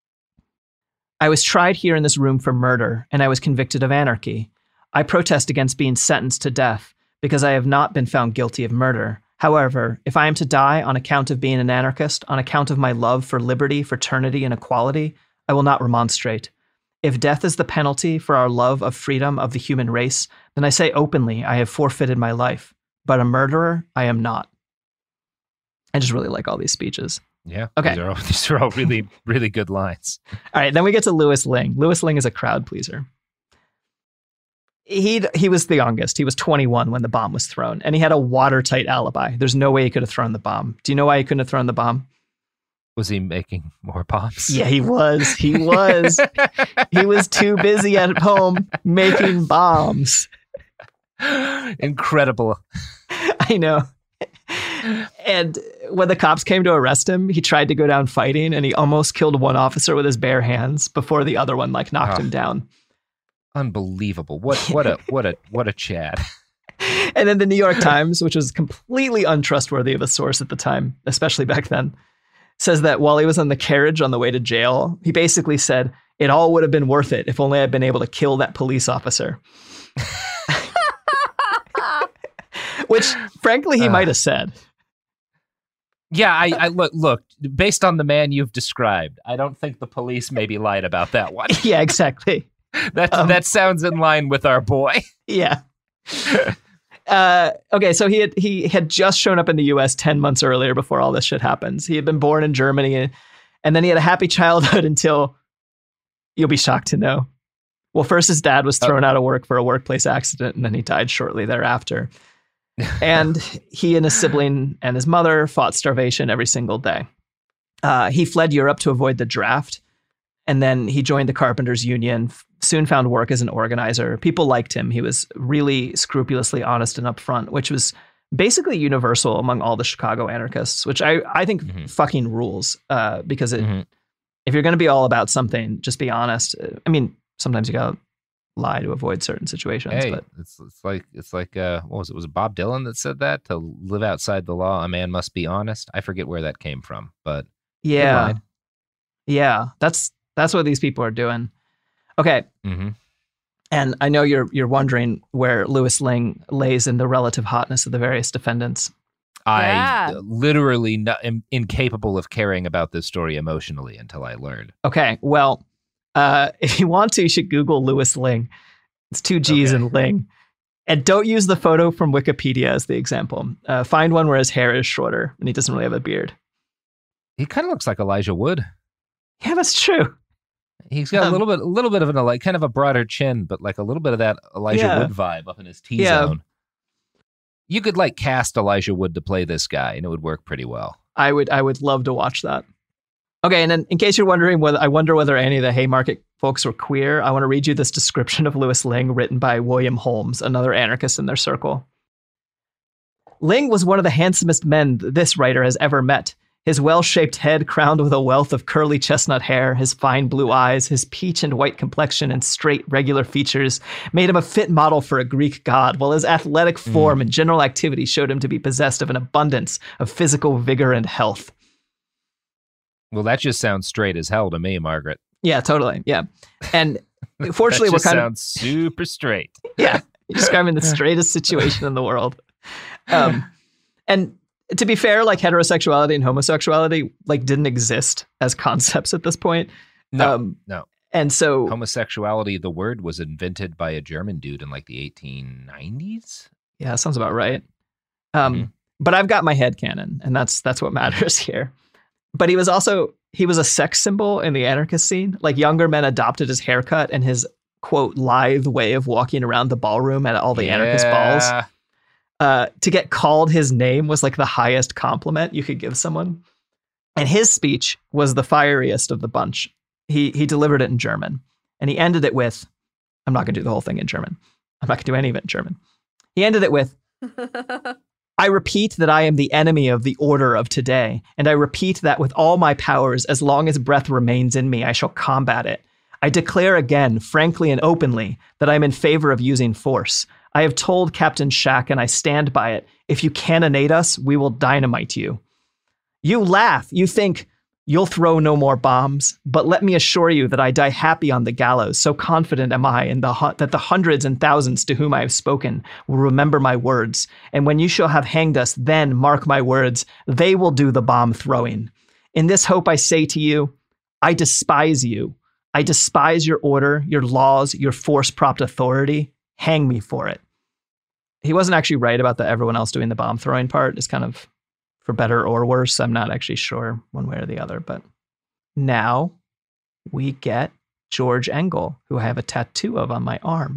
"I was tried here in this room for murder, and I was convicted of anarchy. I protest against being sentenced to death because I have not been found guilty of murder. However, if I am to die on account of being an anarchist, on account of my love for liberty, fraternity, and equality, I will not remonstrate. If death is the penalty for our love of freedom of the human race, then I say openly I have forfeited my life. But a murderer, I am not." I just really like all these speeches. Yeah. Okay. These are all, these are all really, really good lines. All right, then we get to Louis Ling. Louis Ling is a crowd pleaser. He he was the youngest. He was twenty-one when the bomb was thrown, and he had a watertight alibi. There's no way he could have thrown the bomb. Do you know why he couldn't have thrown the bomb? Was he making more bombs? Yeah, he was. He was. He was too busy at home making bombs. Incredible. I know. And when the cops came to arrest him, he tried to go down fighting, and he almost killed one officer with his bare hands before the other one like knocked oh. him down. Unbelievable. What what a what a what a Chad. And then the New York Times, which was completely untrustworthy of a source at the time, especially back then, says that while he was on the carriage on the way to jail, he basically said, "It all would have been worth it if only I'd been able to kill that police officer." Which, frankly, he uh, might have said. Yeah, I, I look, look, based on the man you've described, I don't think the police maybe lied about that one. Yeah, exactly. That um, that sounds in line with our boy. Yeah. uh, okay, so he had he had just shown up in the U S ten months earlier before all this shit happens. He had been born in Germany, and then he had a happy childhood until, you'll be shocked to know. Well, first his dad was thrown oh. out of work for a workplace accident, and then he died shortly thereafter. And he and his sibling and his mother fought starvation every single day. Uh, he fled Europe to avoid the draft. And then he joined the Carpenters Union, soon found work as an organizer. People liked him. He was really scrupulously honest and upfront, which was basically universal among all the Chicago anarchists, which I, I think mm-hmm. fucking rules. Uh, because it, mm-hmm. if you're going to be all about something, just be honest. I mean, sometimes you got to lie to avoid certain situations. Hey, but it's it's like it's like uh, what was it? Was it Bob Dylan that said that? To live outside the law, a man must be honest. I forget where that came from, but yeah, yeah, that's that's what these people are doing. Okay, mm-hmm. And I know you're you're wondering where Louis Ling lays in the relative hotness of the various defendants. I Yeah. literally not, am incapable of caring about this story emotionally until I learned. Okay, well. Uh, if you want to, you should Google Louis Ling. It's two G's Okay. in Ling. And don't use the photo from Wikipedia as the example. Uh, find one where his hair is shorter and he doesn't really have a beard. He kind of looks like Elijah Wood. Yeah, that's true. He's got a little bit, a little bit of an like kind of a broader chin, but like a little bit of that Elijah Yeah. Wood vibe up in his T Yeah. zone. You could like cast Elijah Wood to play this guy, and it would work pretty well. I would I would love to watch that. Okay, and then in case you're wondering whether I wonder whether any of the Haymarket folks were queer, I want to read you this description of Louis Ling written by William Holmes, another anarchist in their circle. Ling was one of the handsomest men this writer has ever met. His well-shaped head crowned with a wealth of curly chestnut hair, his fine blue eyes, his peach and white complexion and straight, regular features made him a fit model for a Greek god, while his athletic form and general activity showed him to be possessed of an abundance of physical vigor and health. Well, that just sounds straight as hell to me, Margaret. Yeah, totally. Yeah. And fortunately, that we're just kind sounds super straight. of, yeah, you're describing the straightest situation in the world. Um, and to be fair, like heterosexuality and homosexuality like didn't exist as concepts at this point. No, Um, no. And so Homosexuality, the word was invented by a German dude in like the eighteen nineties. yeah, sounds about right. Um, Mhm. But I've got my headcanon, and that's that's what matters here. But he was also he was a sex symbol in the anarchist scene. Like younger men adopted his haircut and his quote lithe way of walking around the ballroom at all the anarchist balls. Yeah. Uh, to get called his name was like the highest compliment you could give someone. And his speech was the fieriest of the bunch. He he delivered it in German, and he ended it with, I'm not going to do the whole thing in German. I'm not going to do any of it in German. He ended it with, I repeat that I am the enemy of the order of today, and I repeat that with all my powers, as long as breath remains in me, I shall combat it. I declare again, frankly and openly, that I am in favor of using force. I have told Captain Shack, and I stand by it. If you cannonade us, we will dynamite you. You laugh. You think, you'll throw no more bombs. But let me assure you that I die happy on the gallows. So confident am I in the hu- that the hundreds and thousands to whom I have spoken will remember my words. And when you shall have hanged us, then, mark my words, they will do the bomb throwing. In this hope I say to you, I despise you. I despise your order, your laws, your force-propped authority. Hang me for it. He wasn't actually right about the everyone else doing the bomb throwing part. It's kind of for better or worse. I'm not actually sure one way or the other. But now we get George Engel, who I have a tattoo of on my arm.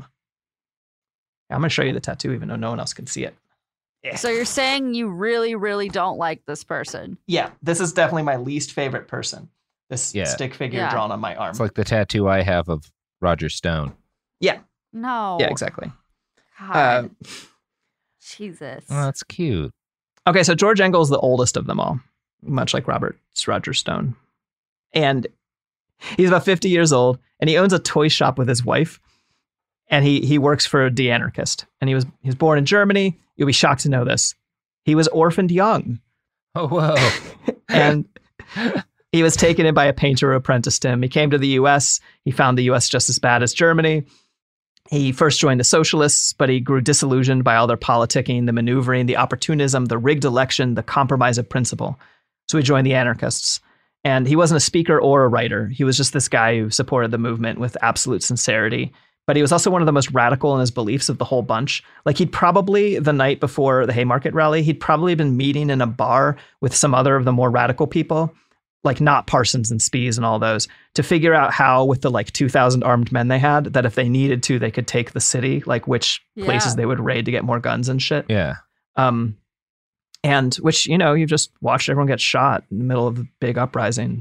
I'm going to show you the tattoo, even though no one else can see it. So you're saying you really, really don't like this person? Yeah, this is definitely my least favorite person. This Yeah. stick figure Yeah. drawn on my arm. It's like the tattoo I have of Roger Stone. yeah, No. yeah, exactly. God. Uh, Jesus. Oh, that's cute. Okay, so George Engel is the oldest of them all, much like Robert's Roger Stone. And he's about fifty years old, and he owns a toy shop with his wife. And he he works for The Anarchist. And he was he was born in Germany. You'll be shocked to know this. He was orphaned young. Oh, whoa. And he was taken in by a painter who apprenticed him. He came to the U S. He found the U S just as bad as Germany. He first joined the socialists, but he grew disillusioned by all their politicking, the maneuvering, the opportunism, the rigged election, the compromise of principle. So he joined the anarchists. And he wasn't a speaker or a writer. He was just this guy who supported the movement with absolute sincerity. But he was also one of the most radical in his beliefs of the whole bunch. Like he'd probably, the night before the Haymarket rally, he'd probably been meeting in a bar with some other of the more radical people, like not Parsons and Spies and all those, to figure out how, with the like two thousand armed men they had, that if they needed to, they could take the city, like which Yeah. places they would raid to get more guns and shit. Yeah. Um, and which, you know, you've just watched everyone get shot in the middle of a big uprising.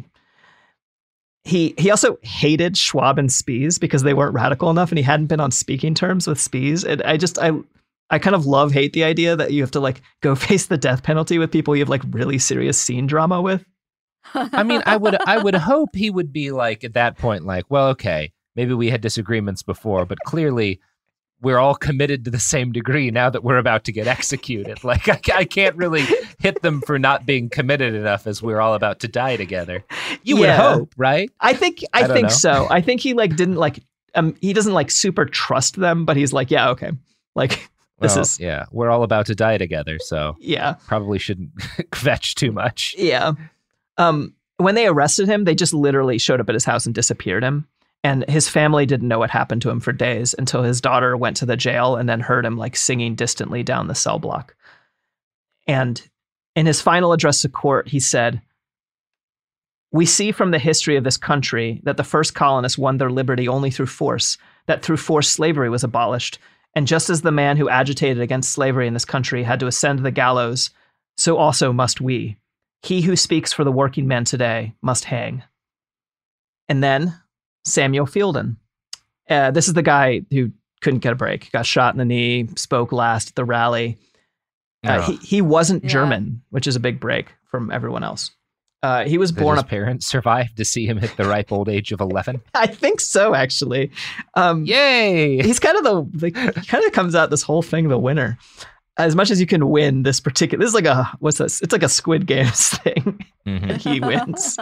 He he also hated Schwab and Spies because they weren't radical enough, and he hadn't been on speaking terms with Spies. And I just I I kind of love hate the idea that you have to like go face the death penalty with people you have like really serious scene drama with. I mean, I would I would hope he would be like at that point, like, well, okay, maybe we had disagreements before, but clearly we're all committed to the same degree now that we're about to get executed. Like, I, I can't really hit them for not being committed enough as we're all about to die together. You Yeah. would hope, right? I think I, I don't think know. so. I think he like didn't like um he doesn't like super trust them, but he's like, yeah, okay. Like this Well, is yeah, we're all about to die together, so yeah. probably shouldn't kvetch too much. Yeah. Um, when they arrested him, they just literally showed up at his house and disappeared him. And his family didn't know what happened to him for days until his daughter went to the jail and then heard him like singing distantly down the cell block. And in his final address to court, he said, We see from the history of this country that the first colonists won their liberty only through force, that through force slavery was abolished. And just as the man who agitated against slavery in this country had to ascend the gallows, so also must we. He who speaks for the working men today must hang. And then Samuel Fielden. Uh, this is the guy who couldn't get a break, got shot in the knee, spoke last at the rally. Uh, Oh. he, he wasn't Yeah. German, which is a big break from everyone else. Uh, he was Did born his a parents survive to see him hit the ripe old age of eleven? I think so, actually. Um, Yay! he's kind of the, the he kind of comes out this whole thing the winner. As much as you can win this particular, this is like a what's this? It's like a Squid Games thing. Mhm. He wins.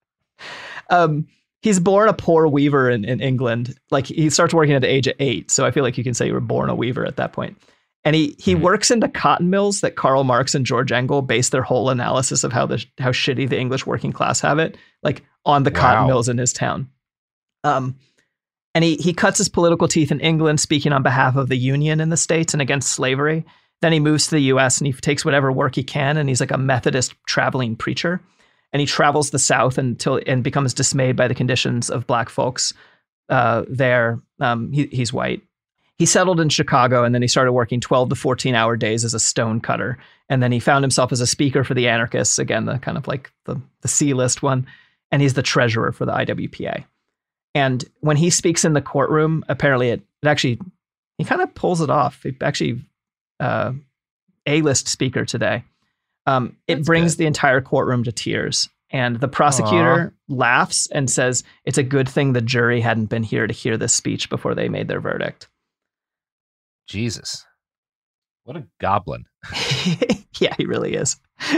Um, he's born a poor weaver in, in England. Like he starts working at the age of eight, so I feel like you can say you were born a weaver at that point. And he he Mhm. works in the cotton mills that Karl Marx and George Engel based their whole analysis of how the how shitty the English working class have it, like on the cotton Wow. mills in his town. Um, and he he cuts his political teeth in England, speaking on behalf of the Union in the States and against slavery. Then he moves to the U S and he takes whatever work he can, and he's like a Methodist traveling preacher. And he travels the South until and becomes dismayed by the conditions of black folks uh, there. Um, he, he's white. He settled in Chicago, and then he started working twelve to fourteen hour days as a stone cutter. And then he found himself as a speaker for the anarchists, again, the kind of like the, the C-list one. And he's the treasurer for the I W P A. And when he speaks in the courtroom, apparently it, it actually, he kind of pulls it off. He actually, uh, A-list speaker today. Um, it That's brings good. the entire courtroom to tears. And the prosecutor laughs and says, it's a good thing the jury hadn't been here to hear this speech before they made their verdict. Jesus. What a goblin. Yeah, he really is.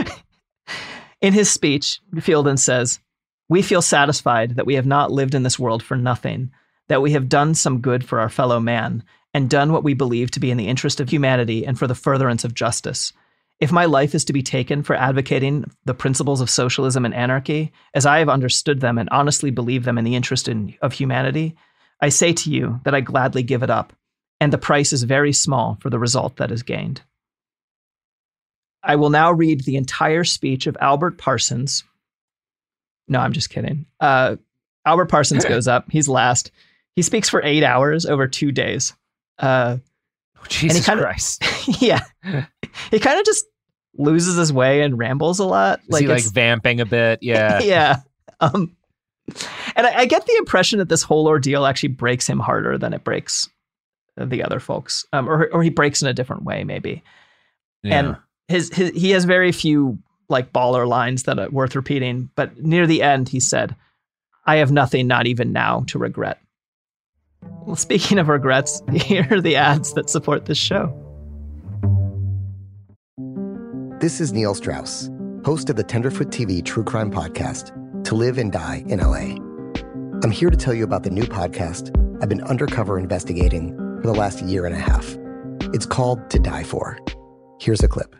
In his speech, Fielden says, "We feel satisfied that we have not lived in this world for nothing, that we have done some good for our fellow man, and done what we believe to be in the interest of humanity and for the furtherance of justice. If my life is to be taken for advocating the principles of socialism and anarchy, as I have understood them and honestly believe them in the interest in, of humanity, I say to you that I gladly give it up, and the price is very small for the result that is gained." I will now read the entire speech of Albert Parsons. No, I'm just kidding. Uh, Albert Parsons goes up. He's last. He speaks for eight hours over two days. Uh, Oh, Jesus kinda- Christ. yeah. He kind of just loses his way and rambles a lot. Is he like it's- vamping a bit? Yeah. yeah. Um, and I, I get the impression that this whole ordeal actually breaks him harder than it breaks the other folks, um, or or he breaks in a different way, maybe. Yeah. And his, his he has very few like baller lines that are worth repeating. But near the end, he said, "I have nothing, not even now, to regret." Well, speaking of regrets, here are the ads that support this show. This is Neil Strauss, host of the Tenderfoot T V true crime podcast, To Live and Die in L A. I'm here to tell you about the new podcast I've been undercover investigating for the last year and a half. It's called To Die For. Here's a clip.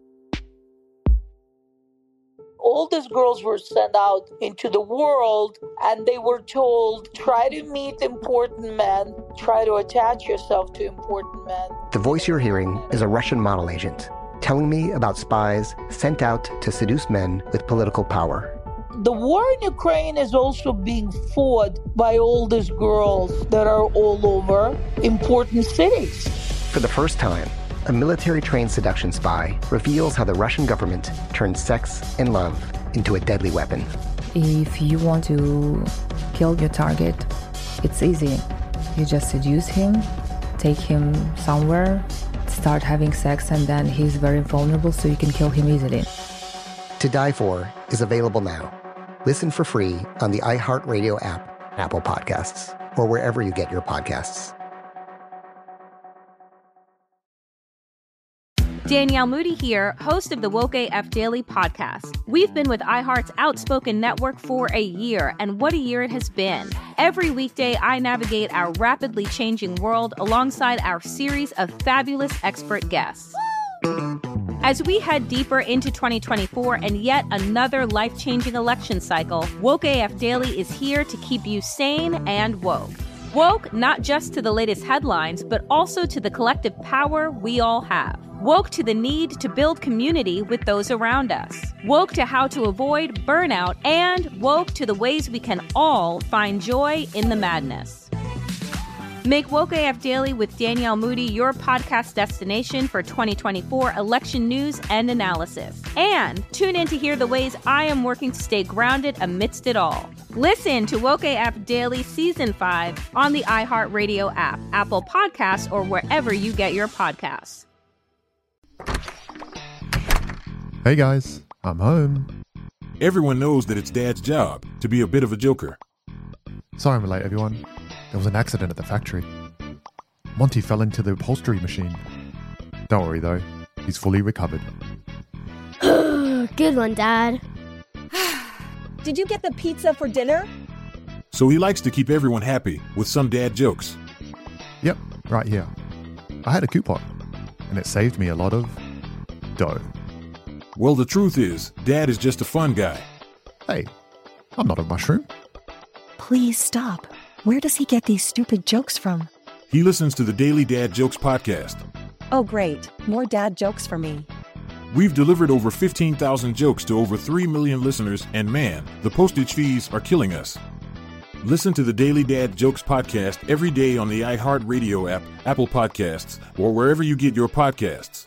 All these girls were sent out into the world and they were told, try to meet important men, try to attach yourself to important men. The voice you're hearing is a Russian model agent telling me about spies sent out to seduce men with political power. The war in Ukraine is also being fought by all these girls that are all over important cities. For the first time, a military-trained seduction spy reveals how the Russian government turned sex and love into a deadly weapon. If you want to kill your target, it's easy. You just seduce him, take him somewhere, start having sex, and then he's very vulnerable, so you can kill him easily. To Die For is available now. Listen for free on the iHeartRadio app, Apple Podcasts, or wherever you get your podcasts. Danielle Moody here, host of the Woke A F Daily podcast. We've been with iHeart's Outspoken Network for a year, and what a year it has been. Every weekday, I navigate our rapidly changing world alongside our series of fabulous expert guests. As we head deeper into twenty twenty-four and yet another life-changing election cycle, Woke A F Daily is here to keep you sane and woke. Woke not just to the latest headlines, but also to the collective power we all have. Woke to the need to build community with those around us. Woke to how to avoid burnout, and woke to the ways we can all find joy in the madness. Make Woke A F Daily with Danielle Moody your podcast destination for twenty twenty-four election news and analysis. And tune in to hear the ways I am working to stay grounded amidst it all. Listen to Woke A F Daily Season five on the iHeartRadio app, Apple Podcasts, or wherever you get your podcasts. Hey guys, I'm home. Everyone knows that it's Dad's job to be a bit of a joker. Sorry I'm late, everyone. There was an accident at the factory. Monty fell into the upholstery machine. Don't worry though, he's fully recovered. Good one, Dad. Did you get the pizza for dinner? So he likes to keep everyone happy with some dad jokes. Yep, right here. I had a coupon, and it saved me a lot of dough. Well, the truth is, Dad is just a fun guy. Hey, I'm not a mushroom. Please stop. Where does he get these stupid jokes from? He listens to the Daily Dad Jokes podcast. Oh great, more dad jokes for me. We've delivered over fifteen thousand jokes to over three million listeners, and man, the postage fees are killing us. Listen to the Daily Dad Jokes podcast every day on the iHeartRadio app, Apple Podcasts, or wherever you get your podcasts.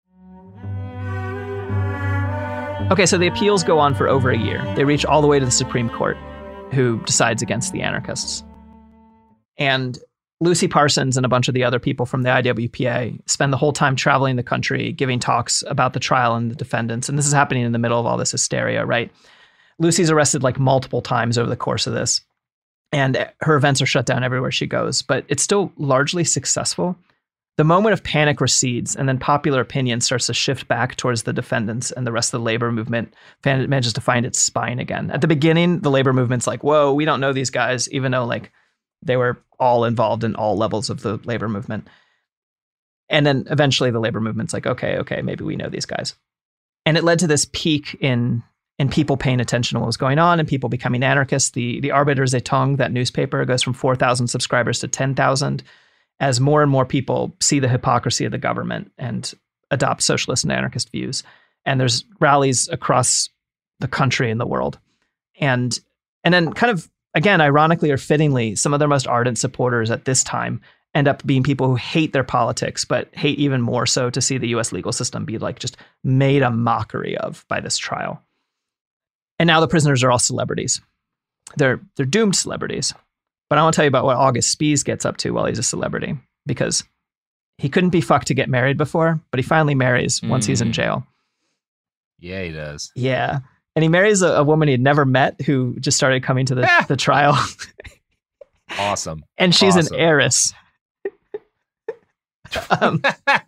Okay, so the appeals go on for over a year. They reach all the way to the Supreme Court, who decides against the anarchists. And Lucy Parsons and a bunch of the other people from the I W P A spend the whole time traveling the country, giving talks about the trial and the defendants. And this is happening in the middle of all this hysteria, right? Lucy's arrested like multiple times over the course of this, and her events are shut down everywhere she goes, but it's still largely successful. The moment of panic recedes, and then popular opinion starts to shift back towards the defendants, and the rest of the labor movement manages to find its spine again. At the beginning, the labor movement's like, whoa, we don't know these guys, even though like they were all involved in all levels of the labor movement. And then eventually the labor movement's like, okay, okay, maybe we know these guys. And it led to this peak in in people paying attention to what was going on and people becoming anarchists. The the Arbiters et Tongue, that newspaper, goes from four thousand subscribers to ten thousand as more and more people see the hypocrisy of the government and adopt socialist and anarchist views. And there's rallies across the country and the world. And and then kind of, again, ironically or fittingly, some of their most ardent supporters at this time end up being people who hate their politics, but hate even more so to see the U S legal system be like just made a mockery of by this trial. And now the prisoners are all celebrities. They're they're doomed celebrities. But I want to tell you about what August Spies gets up to while he's a celebrity, because he couldn't be fucked to get married before, but he finally marries once mm. he's in jail. Yeah, he does. Yeah. And he marries a, a woman he'd never met who just started coming to the, the trial. Awesome. And she's awesome. an heiress. um,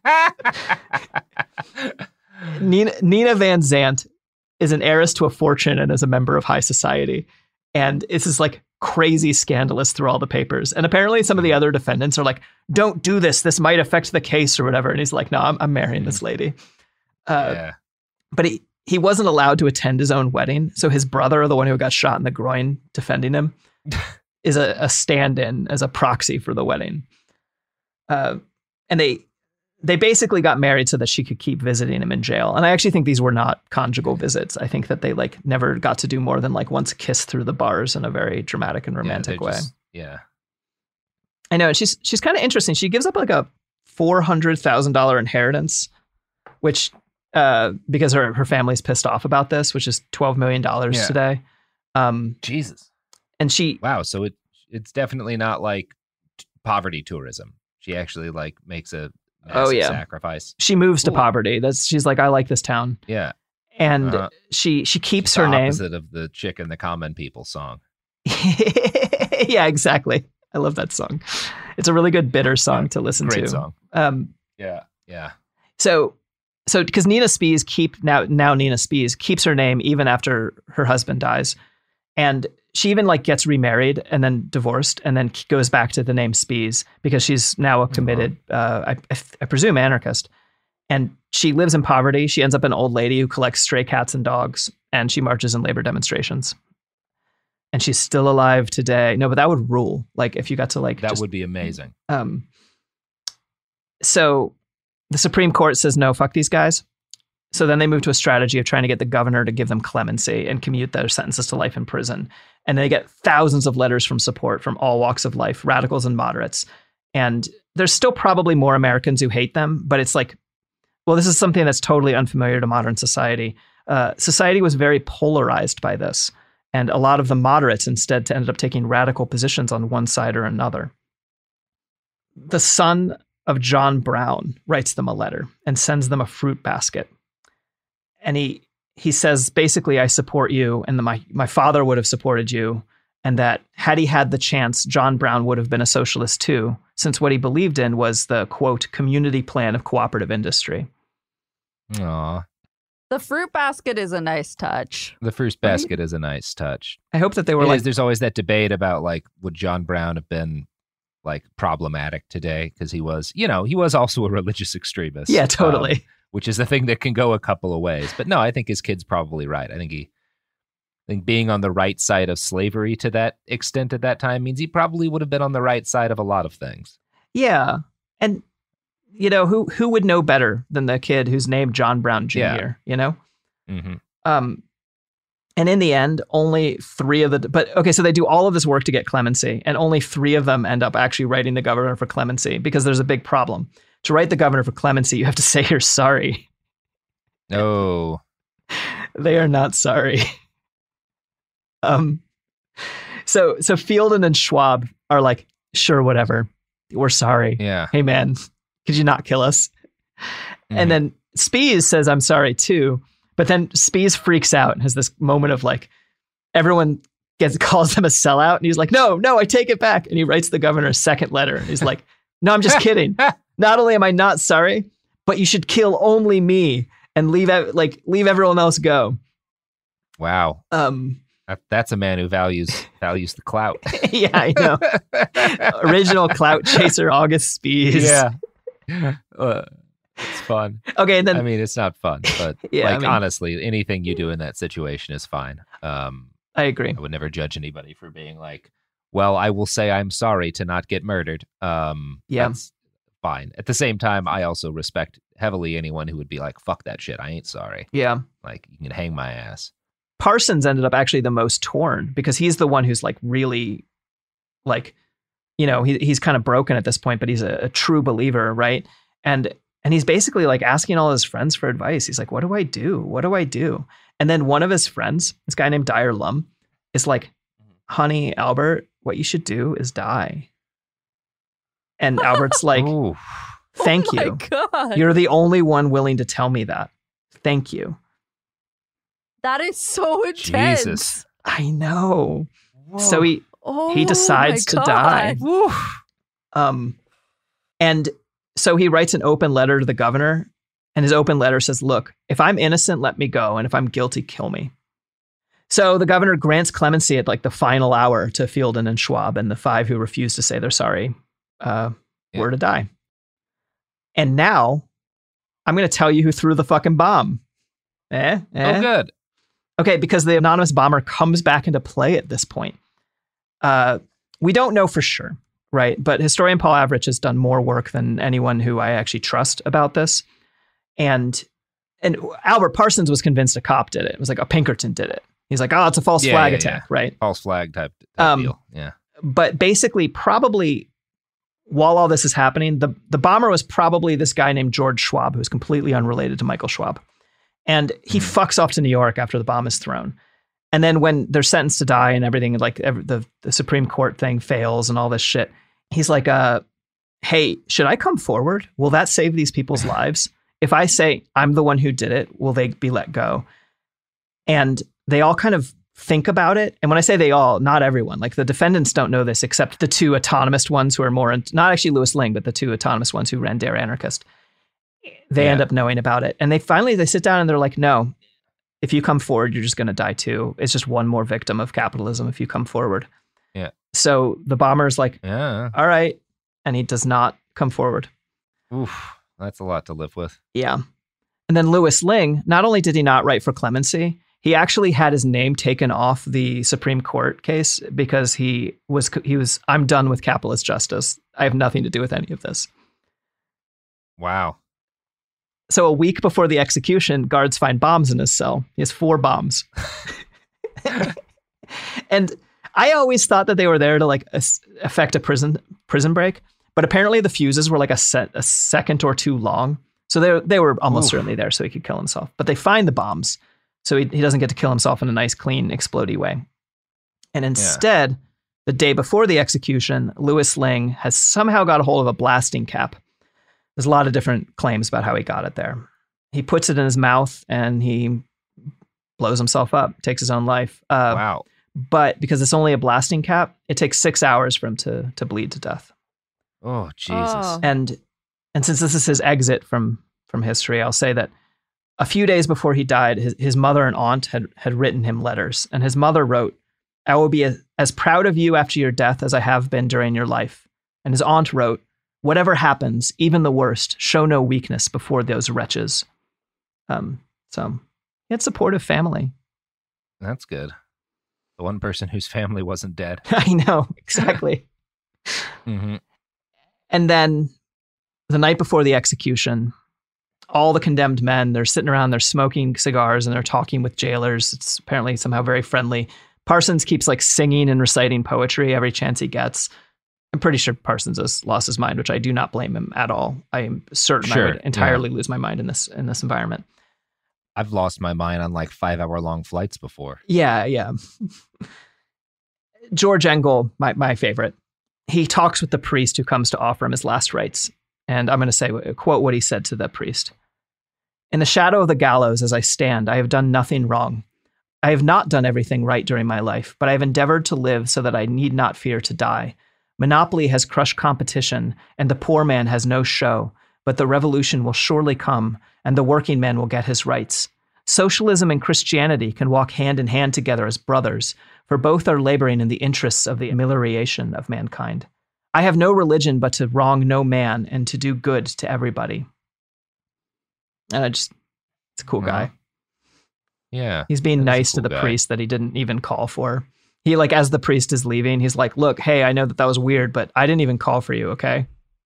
Nina, Nina Van Zant is an heiress to a fortune and is a member of high society. And it's this like crazy scandalous through all the papers. And apparently some of the other defendants are like, don't do this. This might affect the case or whatever. And he's like, no, I'm, I'm marrying this lady. Uh, yeah. But he, he wasn't allowed to attend his own wedding. So his brother, the one who got shot in the groin defending him, is a, a stand-in as a proxy for the wedding. Uh, and they they basically got married so that she could keep visiting him in jail. And I actually think these were not conjugal visits. I think that they like never got to do more than like once kiss through the bars in a very dramatic and romantic yeah, way. Just, yeah. I know. And she's, she's kind of interesting. She gives up like a four hundred thousand dollars inheritance, which, uh, because her, her family's pissed off about this, which is twelve million dollars yeah. today. Um, Jesus. And she, wow. So it, it's definitely not like t- poverty tourism. She actually like makes a massive oh, yeah. sacrifice. She moves to Ooh. poverty. That's she's like, I like this town. Yeah. And uh, she she keeps it's her the name. Opposite of the Chick and the Common People song. Yeah, exactly. I love that song. It's a really good bitter song yeah, to listen great to. Song. Um, yeah, yeah. So, so because Nina Spies keep now now Nina Spies keeps her name even after her husband dies, and she even like gets remarried and then divorced and then goes back to the name Spies because she's now a committed, uh, I, I, I presume, anarchist. And she lives in poverty. She ends up an old lady who collects stray cats and dogs, and she marches in labor demonstrations. And she's still alive today. No, but that would rule. Like if you got to like that just, would be amazing. Um. So the Supreme Court says, no, fuck these guys. So then they move to a strategy of trying to get the governor to give them clemency and commute their sentences to life in prison. And they get thousands of letters from support from all walks of life, radicals and moderates. And there's still probably more Americans who hate them, but it's like, well, this is something that's totally unfamiliar to modern society. Uh, society was very polarized by this. And a lot of the moderates instead ended up taking radical positions on one side or another. The son of John Brown writes them a letter and sends them a fruit basket. And he he says, basically, I support you, and the, my, my father would have supported you, and that had he had the chance, John Brown would have been a socialist too, since what he believed in was the, quote, community plan of cooperative industry. Aw. The fruit basket is a nice touch. The fruit basket is a nice touch. I hope that they were It like... is, there's always that debate about, like, would John Brown have been, like, problematic today? Because he was, you know, he was also a religious extremist. Yeah, totally. Um, which is the thing that can go a couple of ways. But no, I think his kid's probably right. I think he, I think being on the right side of slavery to that extent at that time means he probably would have been on the right side of a lot of things. Yeah. And, you know, who who would know better than the kid who's named John Brown Junior, Yeah. you know? Mm-hmm. Um, and in the end, only three of the, but okay, so they do all of this work to get clemency, and only three of them end up actually writing the governor for clemency, because there's a big problem. To write the governor for clemency, you have to say you're sorry. No. They are not sorry. um, so so Fielden and Schwab are like, sure, whatever. We're sorry. Yeah. Hey, man, could you not kill us? Mm-hmm. And then Spies says, I'm sorry, too. But then Spies freaks out and has this moment of like, everyone gets calls him a sellout. And he's like, no, no, I take it back. And he writes the governor a second letter. And he's like, no, I'm just kidding. Not only am I not sorry, but you should kill only me and leave ev- like leave everyone else go. Wow. Um, that, that's a man who values values the clout. Yeah, I know. Original clout chaser August Spies. Yeah. Uh, it's fun. Okay, and then I mean, it's not fun, but Yeah, like I mean- honestly, anything you do in that situation is fine. Um, I agree. I would never judge anybody for being like, well, I will say I'm sorry to not get murdered. Um, Yeah. That's fine. At the same time, I also respect heavily anyone who would be like, fuck that shit. I ain't sorry. Yeah. Like, you can hang my ass. Parsons ended up actually the most torn because he's the one who's like really like, you know, he, he's kind of broken at this point, but he's a, a true believer. Right. And, and he's basically like asking all his friends for advice. He's like, what do I do? What do I do? And then one of his friends, this guy named Dyer Lum, is like, honey, Albert, what you should do is die. And Albert's like, Ooh. thank Oh my you. God. You're the only one willing to tell me that. Thank you. That is so intense. Jesus. I know. So he Oh, he decides my to God. die. Um, and so he writes an open letter to the governor, and his open letter says, look, if I'm innocent, let me go. And if I'm guilty, kill me. So the governor grants clemency at like the final hour to Fielden and Schwab, and the five who refuse to say they're sorry uh, Yeah. were to die. And now I'm going to tell you who threw the fucking bomb. Eh? Eh? Oh, good. Okay, because the anonymous bomber comes back into play at this point. Uh, we don't know for sure, right? But historian Paul Avrich has done more work than anyone who I actually trust about this. And and Albert Parsons was convinced a cop did it. It was like, a Pinkerton did it. He's like, oh, it's a false Yeah, flag yeah, attack, yeah. right? False flag type, type Um, deal. Yeah. But basically, probably while all this is happening, the, the bomber was probably this guy named George Schwab, who's completely unrelated to Michael Schwab. And he Mm. fucks off to New York after the bomb is thrown. And then when they're sentenced to die and everything, like every, the, the Supreme Court thing fails and all this shit, he's like, uh, hey, should I come forward? Will that save these people's lives? If I say I'm the one who did it, will they be let go? And they all kind of think about it. And when I say they all, not everyone, like the defendants don't know this except the two autonomous ones who are more, not actually Louis Ling, but the two autonomous ones who ran Dare Anarchist. They Yeah. end up knowing about it. And they finally, they sit down and they're like, no, if you come forward, you're just going to die too. It's just one more victim of capitalism if you come forward. Yeah. So the bomber's like, Yeah. all right. And he does not come forward. Oof. That's a lot to live with. Yeah. And then Louis Ling, not only did he not write for clemency, he actually had his name taken off the Supreme Court case because he was, he was, I'm done with capitalist justice. I have nothing to do with any of this. Wow. So a week before the execution, guards find bombs in his cell. He has four bombs. And I always thought that they were there to like affect a prison prison break, but apparently the fuses were like a set a second or two long. So they they were almost Ooh. certainly there so he could kill himself. But they find the bombs, so he, he doesn't get to kill himself in a nice, clean, explodey way. And instead, yeah. the day before the execution, Louis Ling has somehow got a hold of a blasting cap. There's a lot of different claims about how he got it there. He puts it in his mouth and he blows himself up, takes his own life. Uh, wow. But because it's only a blasting cap, it takes six hours for him to to bleed to death. Oh, Jesus. Oh. And and since this is his exit from from history, I'll say that a few days before he died, his, his mother and aunt had, had written him letters. And his mother wrote, "I will be a, as proud of you after your death as I have been during your life." And his aunt wrote, "Whatever happens, even the worst, show no weakness before those wretches." Um, so he had supportive family. That's good. The one person whose family wasn't dead. I know, exactly. mm-hmm. And then the night before the execution, all the condemned men, they're sitting around, they're smoking cigars and they're talking with jailers. It's apparently somehow very friendly. Parsons keeps like singing and reciting poetry every chance he gets. I'm pretty sure Parsons has lost his mind, which I do not blame him at all. I am certain sure, I would entirely yeah. lose my mind in this in this environment. I've lost my mind on like five hour long flights before. Yeah, yeah. George Engel, my, my favorite, he talks with the priest who comes to offer him his last rites. And I'm going to say, quote what he said to the priest. "In the shadow of the gallows as I stand, I have done nothing wrong. I have not done everything right during my life, but I have endeavored to live so that I need not fear to die. Monopoly has crushed competition, and the poor man has no show, but the revolution will surely come, and the working man will get his rights. Socialism and Christianity can walk hand in hand together as brothers, for both are laboring in the interests of the amelioration of mankind. I have no religion but to wrong no man and to do good to everybody." And I just, it's a cool guy. Uh, yeah. He's being nice cool to the guy. priest that he didn't even call for. He, like, as the priest is leaving, he's like, "Look, hey, I know that that was weird, but I didn't even call for you, okay?"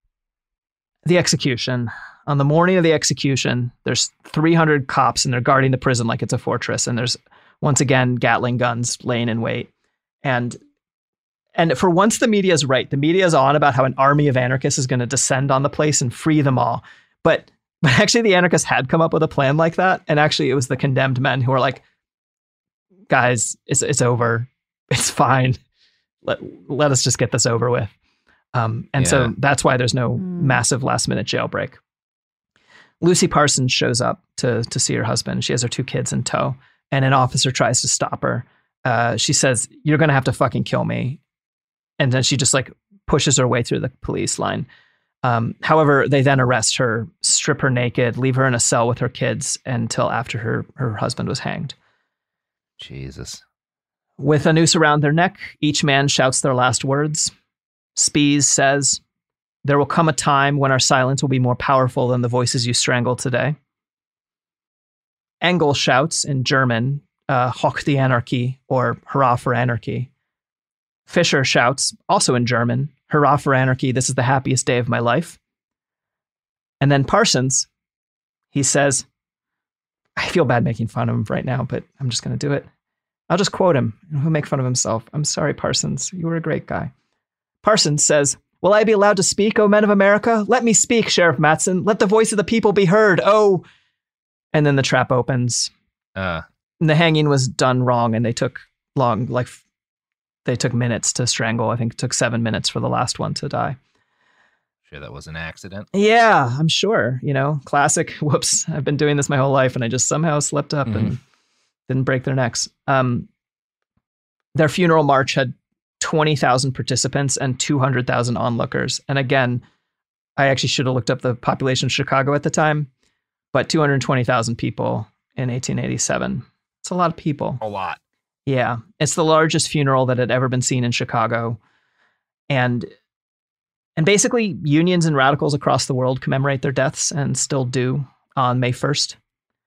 The execution. On the morning of the execution, there's three hundred cops and they're guarding the prison like it's a fortress. And there's, once again, Gatling guns laying in wait. And and for once, the media is right. The media is on about how an army of anarchists is going to descend on the place and free them all. But but actually, the anarchists had come up with a plan like that. And actually, it was the condemned men who were like, "Guys, it's it's over. It's fine. Let, let us just get this over with." Um, and yeah. so that's why there's no mm. massive last minute jailbreak. Lucy Parsons shows up to to see her husband. She has her two kids in tow, and an officer tries to stop her. Uh, she says, "You're going to have to fucking kill me." And then she just like pushes her way through the police line. Um, however, they then arrest her, strip her naked, leave her in a cell with her kids until after her, her husband was hanged. Jesus. With a noose around their neck, each man shouts their last words. Spies says, "There will come a time when our silence will be more powerful than the voices you strangle today." Engel shouts in German, uh, "Hoch die Anarchie," or "Hurrah for Anarchy." Fischer shouts, also in German, "Hurrah for Anarchy, this is the happiest day of my life." And then Parsons, he says, I feel bad making fun of him right now, but I'm just going to do it. I'll just quote him. He'll make fun of himself. "I'm sorry, Parsons. You were a great guy." Parsons says, "Will I be allowed to speak, O men of America? Let me speak, Sheriff Matson. Let the voice of the people be heard. Oh." And then the trap opens. Uh. And the hanging was done wrong, and they took long, like they took minutes to strangle. I think it took seven minutes for the last one to die. Sure that was an accident? Yeah, I'm sure. You know, classic, whoops, I've been doing this my whole life, and I just somehow slipped up mm-hmm. and didn't break their necks. Um, their funeral march had twenty thousand participants and two hundred thousand onlookers. And again, I actually should have looked up the population of Chicago at the time, but two hundred twenty thousand people in eighteen eighty-seven. It's a lot of people. A lot. Yeah. It's the largest funeral that had ever been seen in Chicago. And and basically, unions and radicals across the world commemorate their deaths and still do on May first.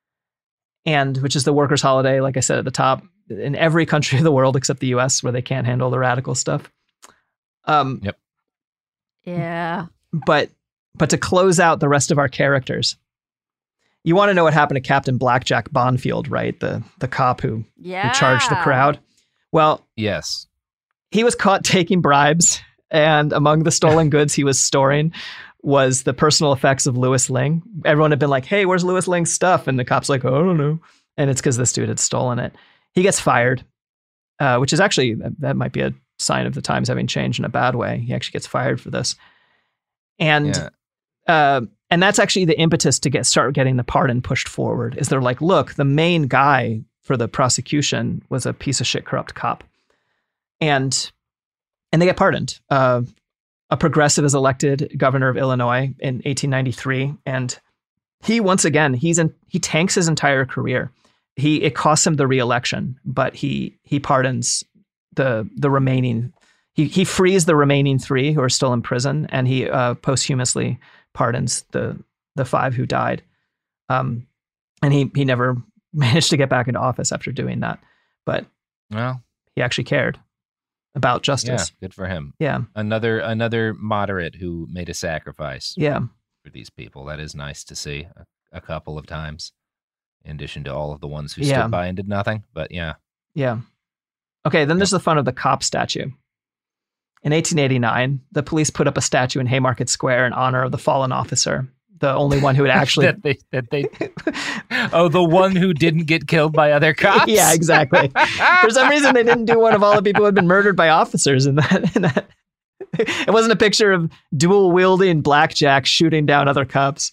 And which is the workers' holiday, like I said at the top, in every country of the world except the U S, where they can't handle the radical stuff. Um, yep. Yeah. But but to close out the rest of our characters, You want to know what happened to Captain Blackjack Bonfield, right? The the cop who, Yeah. who charged the crowd. Well, Yes. he was caught taking bribes, and among the stolen goods he was storing was the personal effects of Louis Ling. Everyone had been like, hey, where's Louis Ling's stuff? And the cop's like, oh, I don't know. And it's because this dude had stolen it. He gets fired, uh, which is actually, that might be a sign of the times having changed in a bad way. He actually gets fired for this. And Yeah. uh, and that's actually the impetus to get start getting the pardon pushed forward, is they're like, look, the main guy for the prosecution was a piece of shit corrupt cop. And and they get pardoned. Uh, a progressive is elected governor of Illinois in eighteen ninety-three, and he once again he's in, he tanks his entire career. He it costs him the re-election, but he he pardons the the remaining. He he frees the remaining three who are still in prison, and he uh, posthumously pardons the the five who died. Um, and he he never managed to get back into office after doing that, but Well, he actually cared about justice. yeah, good for him. Yeah. Another another moderate who made a sacrifice. Yeah. For these people. That is nice to see a, a couple of times, in addition to all of the ones who Yeah. stood by and did nothing. But yeah. Yeah. Okay, then there's the fun of the cop statue. In eighteen eighty-nine, the police put up a statue in Haymarket Square in honor of the fallen officer, the only one who had actually... that they, that they, oh, the one who didn't get killed by other cops? Yeah, exactly. For some reason, they didn't do one of all the people who had been murdered by officers in that. In that. It wasn't a picture of dual-wielding blackjack shooting down other cops.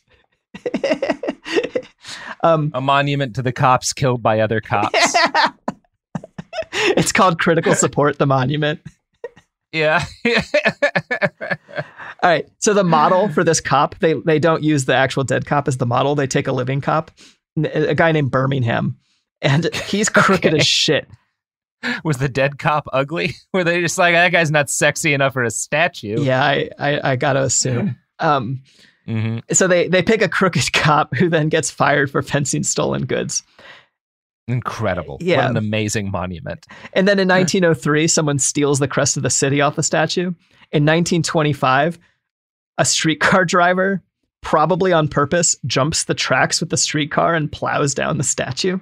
um, a monument to the cops killed by other cops. Yeah. It's called Critical Support, the monument. Yeah. All right. So the model for this cop, they they don't use the actual dead cop as the model. They take a living cop, a guy named Birmingham, and he's crooked Okay. as shit. Was the dead cop ugly? Were they just like, that guy's not sexy enough for a statue? Yeah, I I, I gotta assume. Um, Mm-hmm. so they they pick a crooked cop who then gets fired for fencing stolen goods. Incredible. Yeah. What an amazing monument. And then in nineteen oh three, someone steals the crest of the city off the statue. In nineteen twenty-five, a streetcar driver, probably on purpose, jumps the tracks with the streetcar and plows down the statue.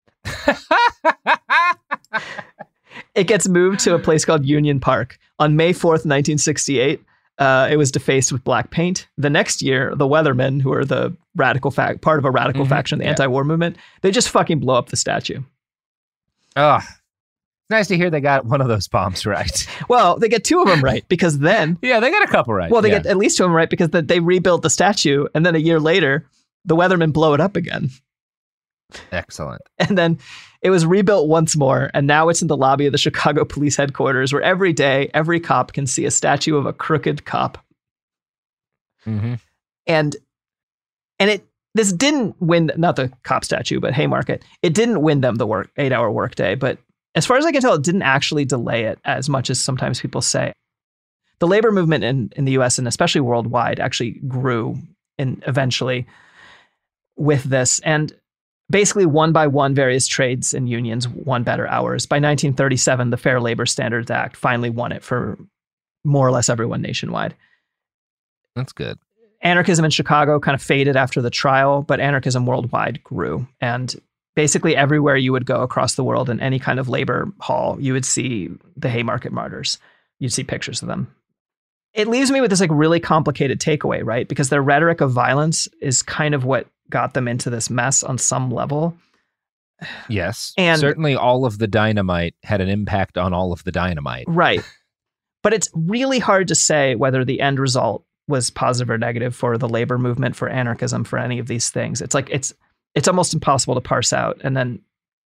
It gets moved to a place called Union Park. On May fourth, nineteen sixty-eight, uh, it was defaced with black paint. The next year, the Weathermen, who are the radical fact, part of a radical Mhm, faction, the yeah. anti-war movement, they just fucking blow up the statue. Oh, it's nice to hear they got one of those bombs right. Well, they get two of them right because then, Yeah, they got a couple right. well, they yeah. get at least two of them right because the, they rebuild the statue, and then a year later, the Weathermen blow it up again. Excellent. And then it was rebuilt once more, and now it's in the lobby of the Chicago Police Headquarters, where every day, every cop can see a statue of a crooked cop. Mm-hmm. And and it this didn't win, not the cop statue, but Haymarket. It didn't win them the work eight hour workday, but as far as I can tell, it didn't actually delay it as much as sometimes people say. The labor movement in, in the U S and especially worldwide actually grew in eventually with this. And basically, one by one, various trades and unions won better hours. By nineteen thirty-seven, the Fair Labor Standards Act finally won it for more or less everyone nationwide. That's good. Anarchism in Chicago kind of faded after the trial, but anarchism worldwide grew. And basically everywhere you would go across the world in any kind of labor hall, you would see the Haymarket martyrs. You'd see pictures of them. It leaves me with this like really complicated takeaway, right? Because their rhetoric of violence is kind of what got them into this mess on some level. Yes. And- certainly all of the dynamite had an impact on all of the dynamite. Right. But it's really hard to say whether the end result was positive or negative for the labor movement, for anarchism, for any of these things. It's like it's it's almost impossible to parse out. And then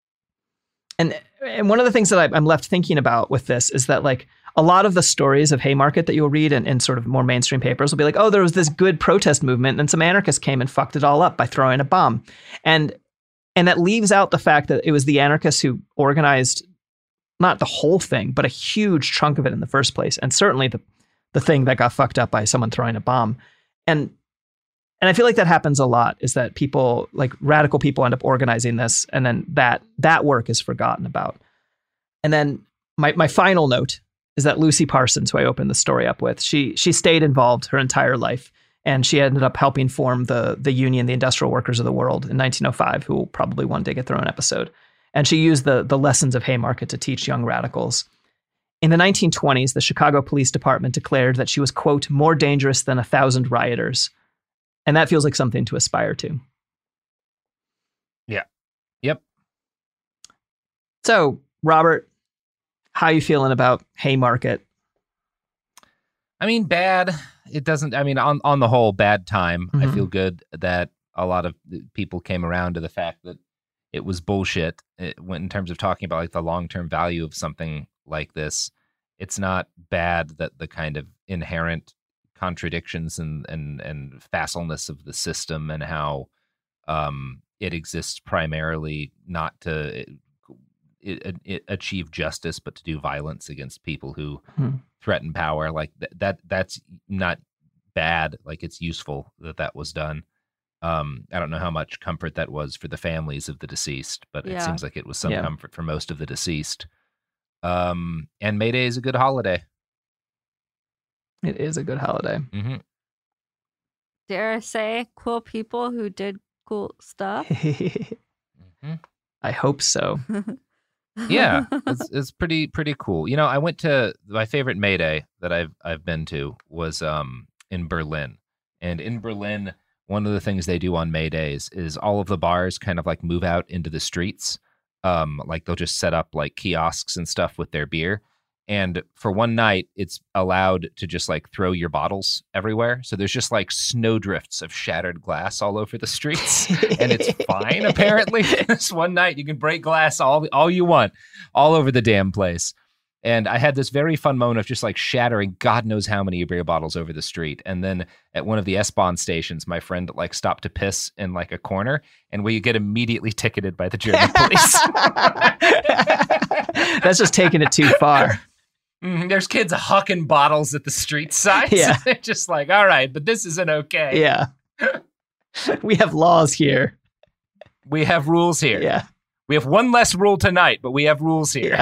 and and one of the things that I, I'm left thinking about with this is that like a lot of the stories of Haymarket that you'll read in, in sort of more mainstream papers will be like, oh, there was this good protest movement, and then some anarchists came and fucked it all up by throwing a bomb. And and that leaves out the fact that it was the anarchists who organized not the whole thing, but a huge chunk of it in the first place. And certainly the the thing that got fucked up by someone throwing a bomb. And and I feel like that happens a lot, is that people, like radical people, end up organizing this, and then that that work is forgotten about. And then my my final note is that Lucy Parsons, who I opened the story up with, she she stayed involved her entire life. And she ended up helping form the the union, the Industrial Workers of the World, in nineteen oh five, who will probably one day get their own episode. And she used the the lessons of Haymarket to teach young radicals. In the nineteen twenties, the Chicago Police Department declared that she was, quote, more dangerous than a thousand rioters. And that feels like something to aspire to. Yeah. Yep. So, Robert, how are you feeling about Haymarket? I mean, bad. It doesn't, I mean, on, on the whole, bad time. Mm-hmm. I feel good that a lot of people came around to the fact that it was bullshit. It went in terms of talking about like the long-term value of something like this. It's not bad that the kind of inherent contradictions and and and facilness of the system and how um, it exists primarily not to it, it, it achieve justice, but to do violence against people who hmm. threaten power. Like th- that, that's not bad. Like it's useful that that was done. Um, I don't know how much comfort that was for the families of the deceased, but Yeah. it seems like it was some Yeah. comfort for most of the deceased. Um, and May Day is a good holiday. It is a good holiday. Mm-hmm. Dare I say, cool people who did cool stuff. Mm-hmm. I hope so. Yeah, it's it's pretty pretty cool. You know, I went to my favorite May Day that I've I've been to was um in Berlin, and in Berlin, one of the things they do on May Days is all of the bars kind of like move out into the streets. Um, like they'll just set up like kiosks and stuff with their beer. And for one night, it's allowed to just like throw your bottles everywhere. So there's just like snowdrifts of shattered glass all over the streets. And it's fine, apparently. This one night, you can break glass all, all you want, all over the damn place. And I had this very fun moment of just like shattering God knows how many beer bottles over the street. And then at one of the S-Bahn stations, my friend like stopped to piss in like a corner, and we get immediately ticketed by the German police. That's just taking it too far. Mm, there's kids hucking bottles at the street sides. Yeah. They're just like, all right, but this isn't okay. Yeah. We have laws here. We have rules here. Yeah. We have one less rule tonight, but we have rules here.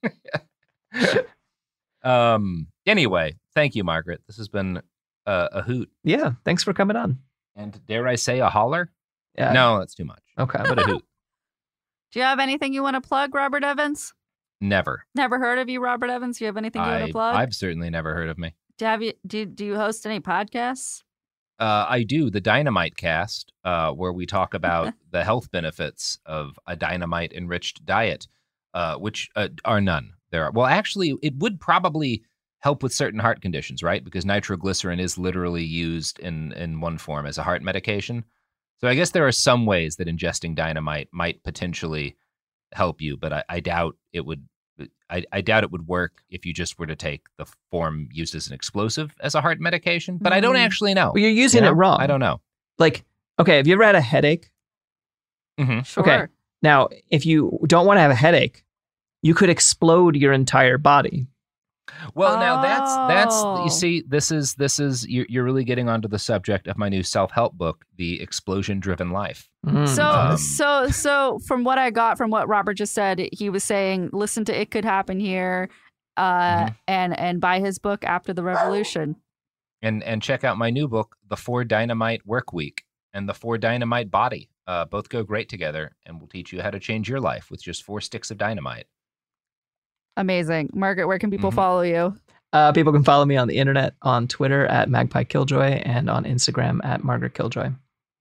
Yeah. um. Anyway, thank you, Margaret. This has been a, a hoot. Yeah. Thanks for coming on. And dare I say a holler? Yeah. No, that's too much. Okay. But a hoot. Do you have anything you want to plug, Robert Evans? Never. Never heard of you, Robert Evans. Do you have anything you want I, to plug? I've certainly never heard of me. Do you, have you, do, do you host any podcasts? Uh, I do the Dynamite Cast, uh, where we talk about the health benefits of a dynamite enriched diet, uh, which uh, are none. There are well, actually, it would probably help with certain heart conditions, right? Because nitroglycerin is literally used in in one form as a heart medication. So I guess there are some ways that ingesting dynamite might potentially help you, but I, I doubt it would. I, I doubt it would work if you just were to take the form used as an explosive as a heart medication. But I don't actually know. Well, you're using You know? it wrong. I don't know. Like, okay, have you ever had a headache? Mm-hmm. Sure. Okay. Now, if you don't want to have a headache, you could explode your entire body. Well, now that's that's Oh. you see, this is this is you're, you're really getting onto the subject of my new self-help book, The Explosion-Driven Life. Mm. So, Um, so, so from what I got from what Robert just said, he was saying, listen to It Could Happen Here, uh, Mhm. and and buy his book After the Revolution. And and check out my new book, The Four Dynamite Work Week and The Four Dynamite Body. Uh, both go great together and will teach you how to change your life with just four sticks of dynamite. Amazing. Margaret, where can people Mhm. follow you? Uh, people can follow me on the internet, on Twitter at Magpie Killjoy, and on Instagram at Margaret Killjoy.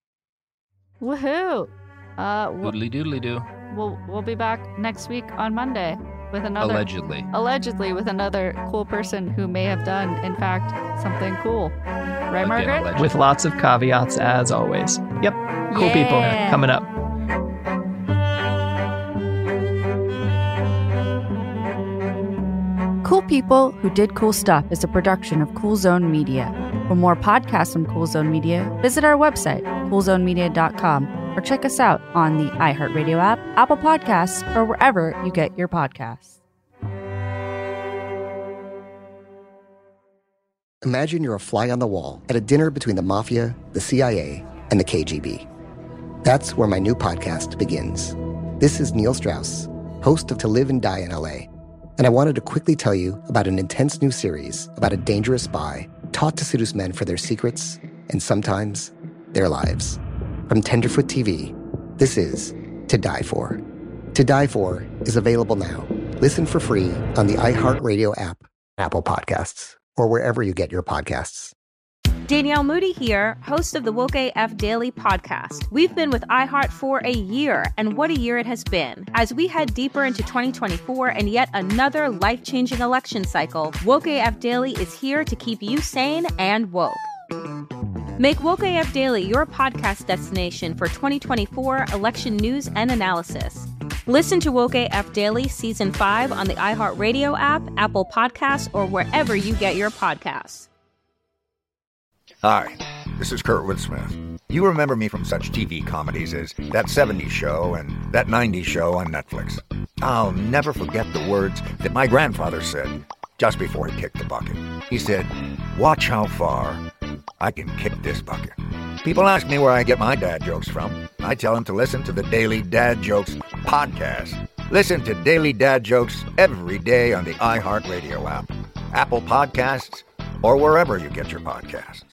Woohoo! Uh, we'll, Doodly doodly doo. we'll we'll be back next week on Monday with another Allegedly. allegedly with another cool person who may have done, in fact, something cool. Right, Again, Margaret? allegedly. With lots of caveats, as always. Yep. Cool people Yeah. coming up. Cool People Who Did Cool Stuff is a production of Cool Zone Media. For more podcasts from Cool Zone Media, visit our website, cool zone media dot com, or check us out on the iHeartRadio app, Apple Podcasts, or wherever you get your podcasts. Imagine you're a fly on the wall at a dinner between the Mafia, the C I A, and the K G B. That's where my new podcast begins. This is Neil Strauss, host of To Live and Die in L A, and I wanted to quickly tell you about an intense new series about a dangerous spy taught to seduce men for their secrets and sometimes their lives. From Tenderfoot T V, this is To Die For. To Die For is available now. Listen for free on the iHeartRadio app, Apple Podcasts, or wherever you get your podcasts. Danielle Moody here, host of the Woke A F Daily podcast. We've been with iHeart for a year, and what a year it has been. As we head deeper into twenty twenty-four and yet another life-changing election cycle, Woke A F Daily is here to keep you sane and woke. Make Woke A F Daily your podcast destination for twenty twenty-four election news and analysis. Listen to Woke A F Daily Season five on the iHeartRadio app, Apple Podcasts, or wherever you get your podcasts. Hi, this is Kurtwood Smith. You remember me from such T V comedies as That seventies Show and That nineties Show on Netflix. I'll never forget the words that my grandfather said just before he kicked the bucket. He said, "Watch how far I can kick this bucket." People ask me where I get my dad jokes from. I tell them to listen to the Daily Dad Jokes podcast. Listen to Daily Dad Jokes every day on the iHeartRadio app, Apple Podcasts, or wherever you get your podcasts.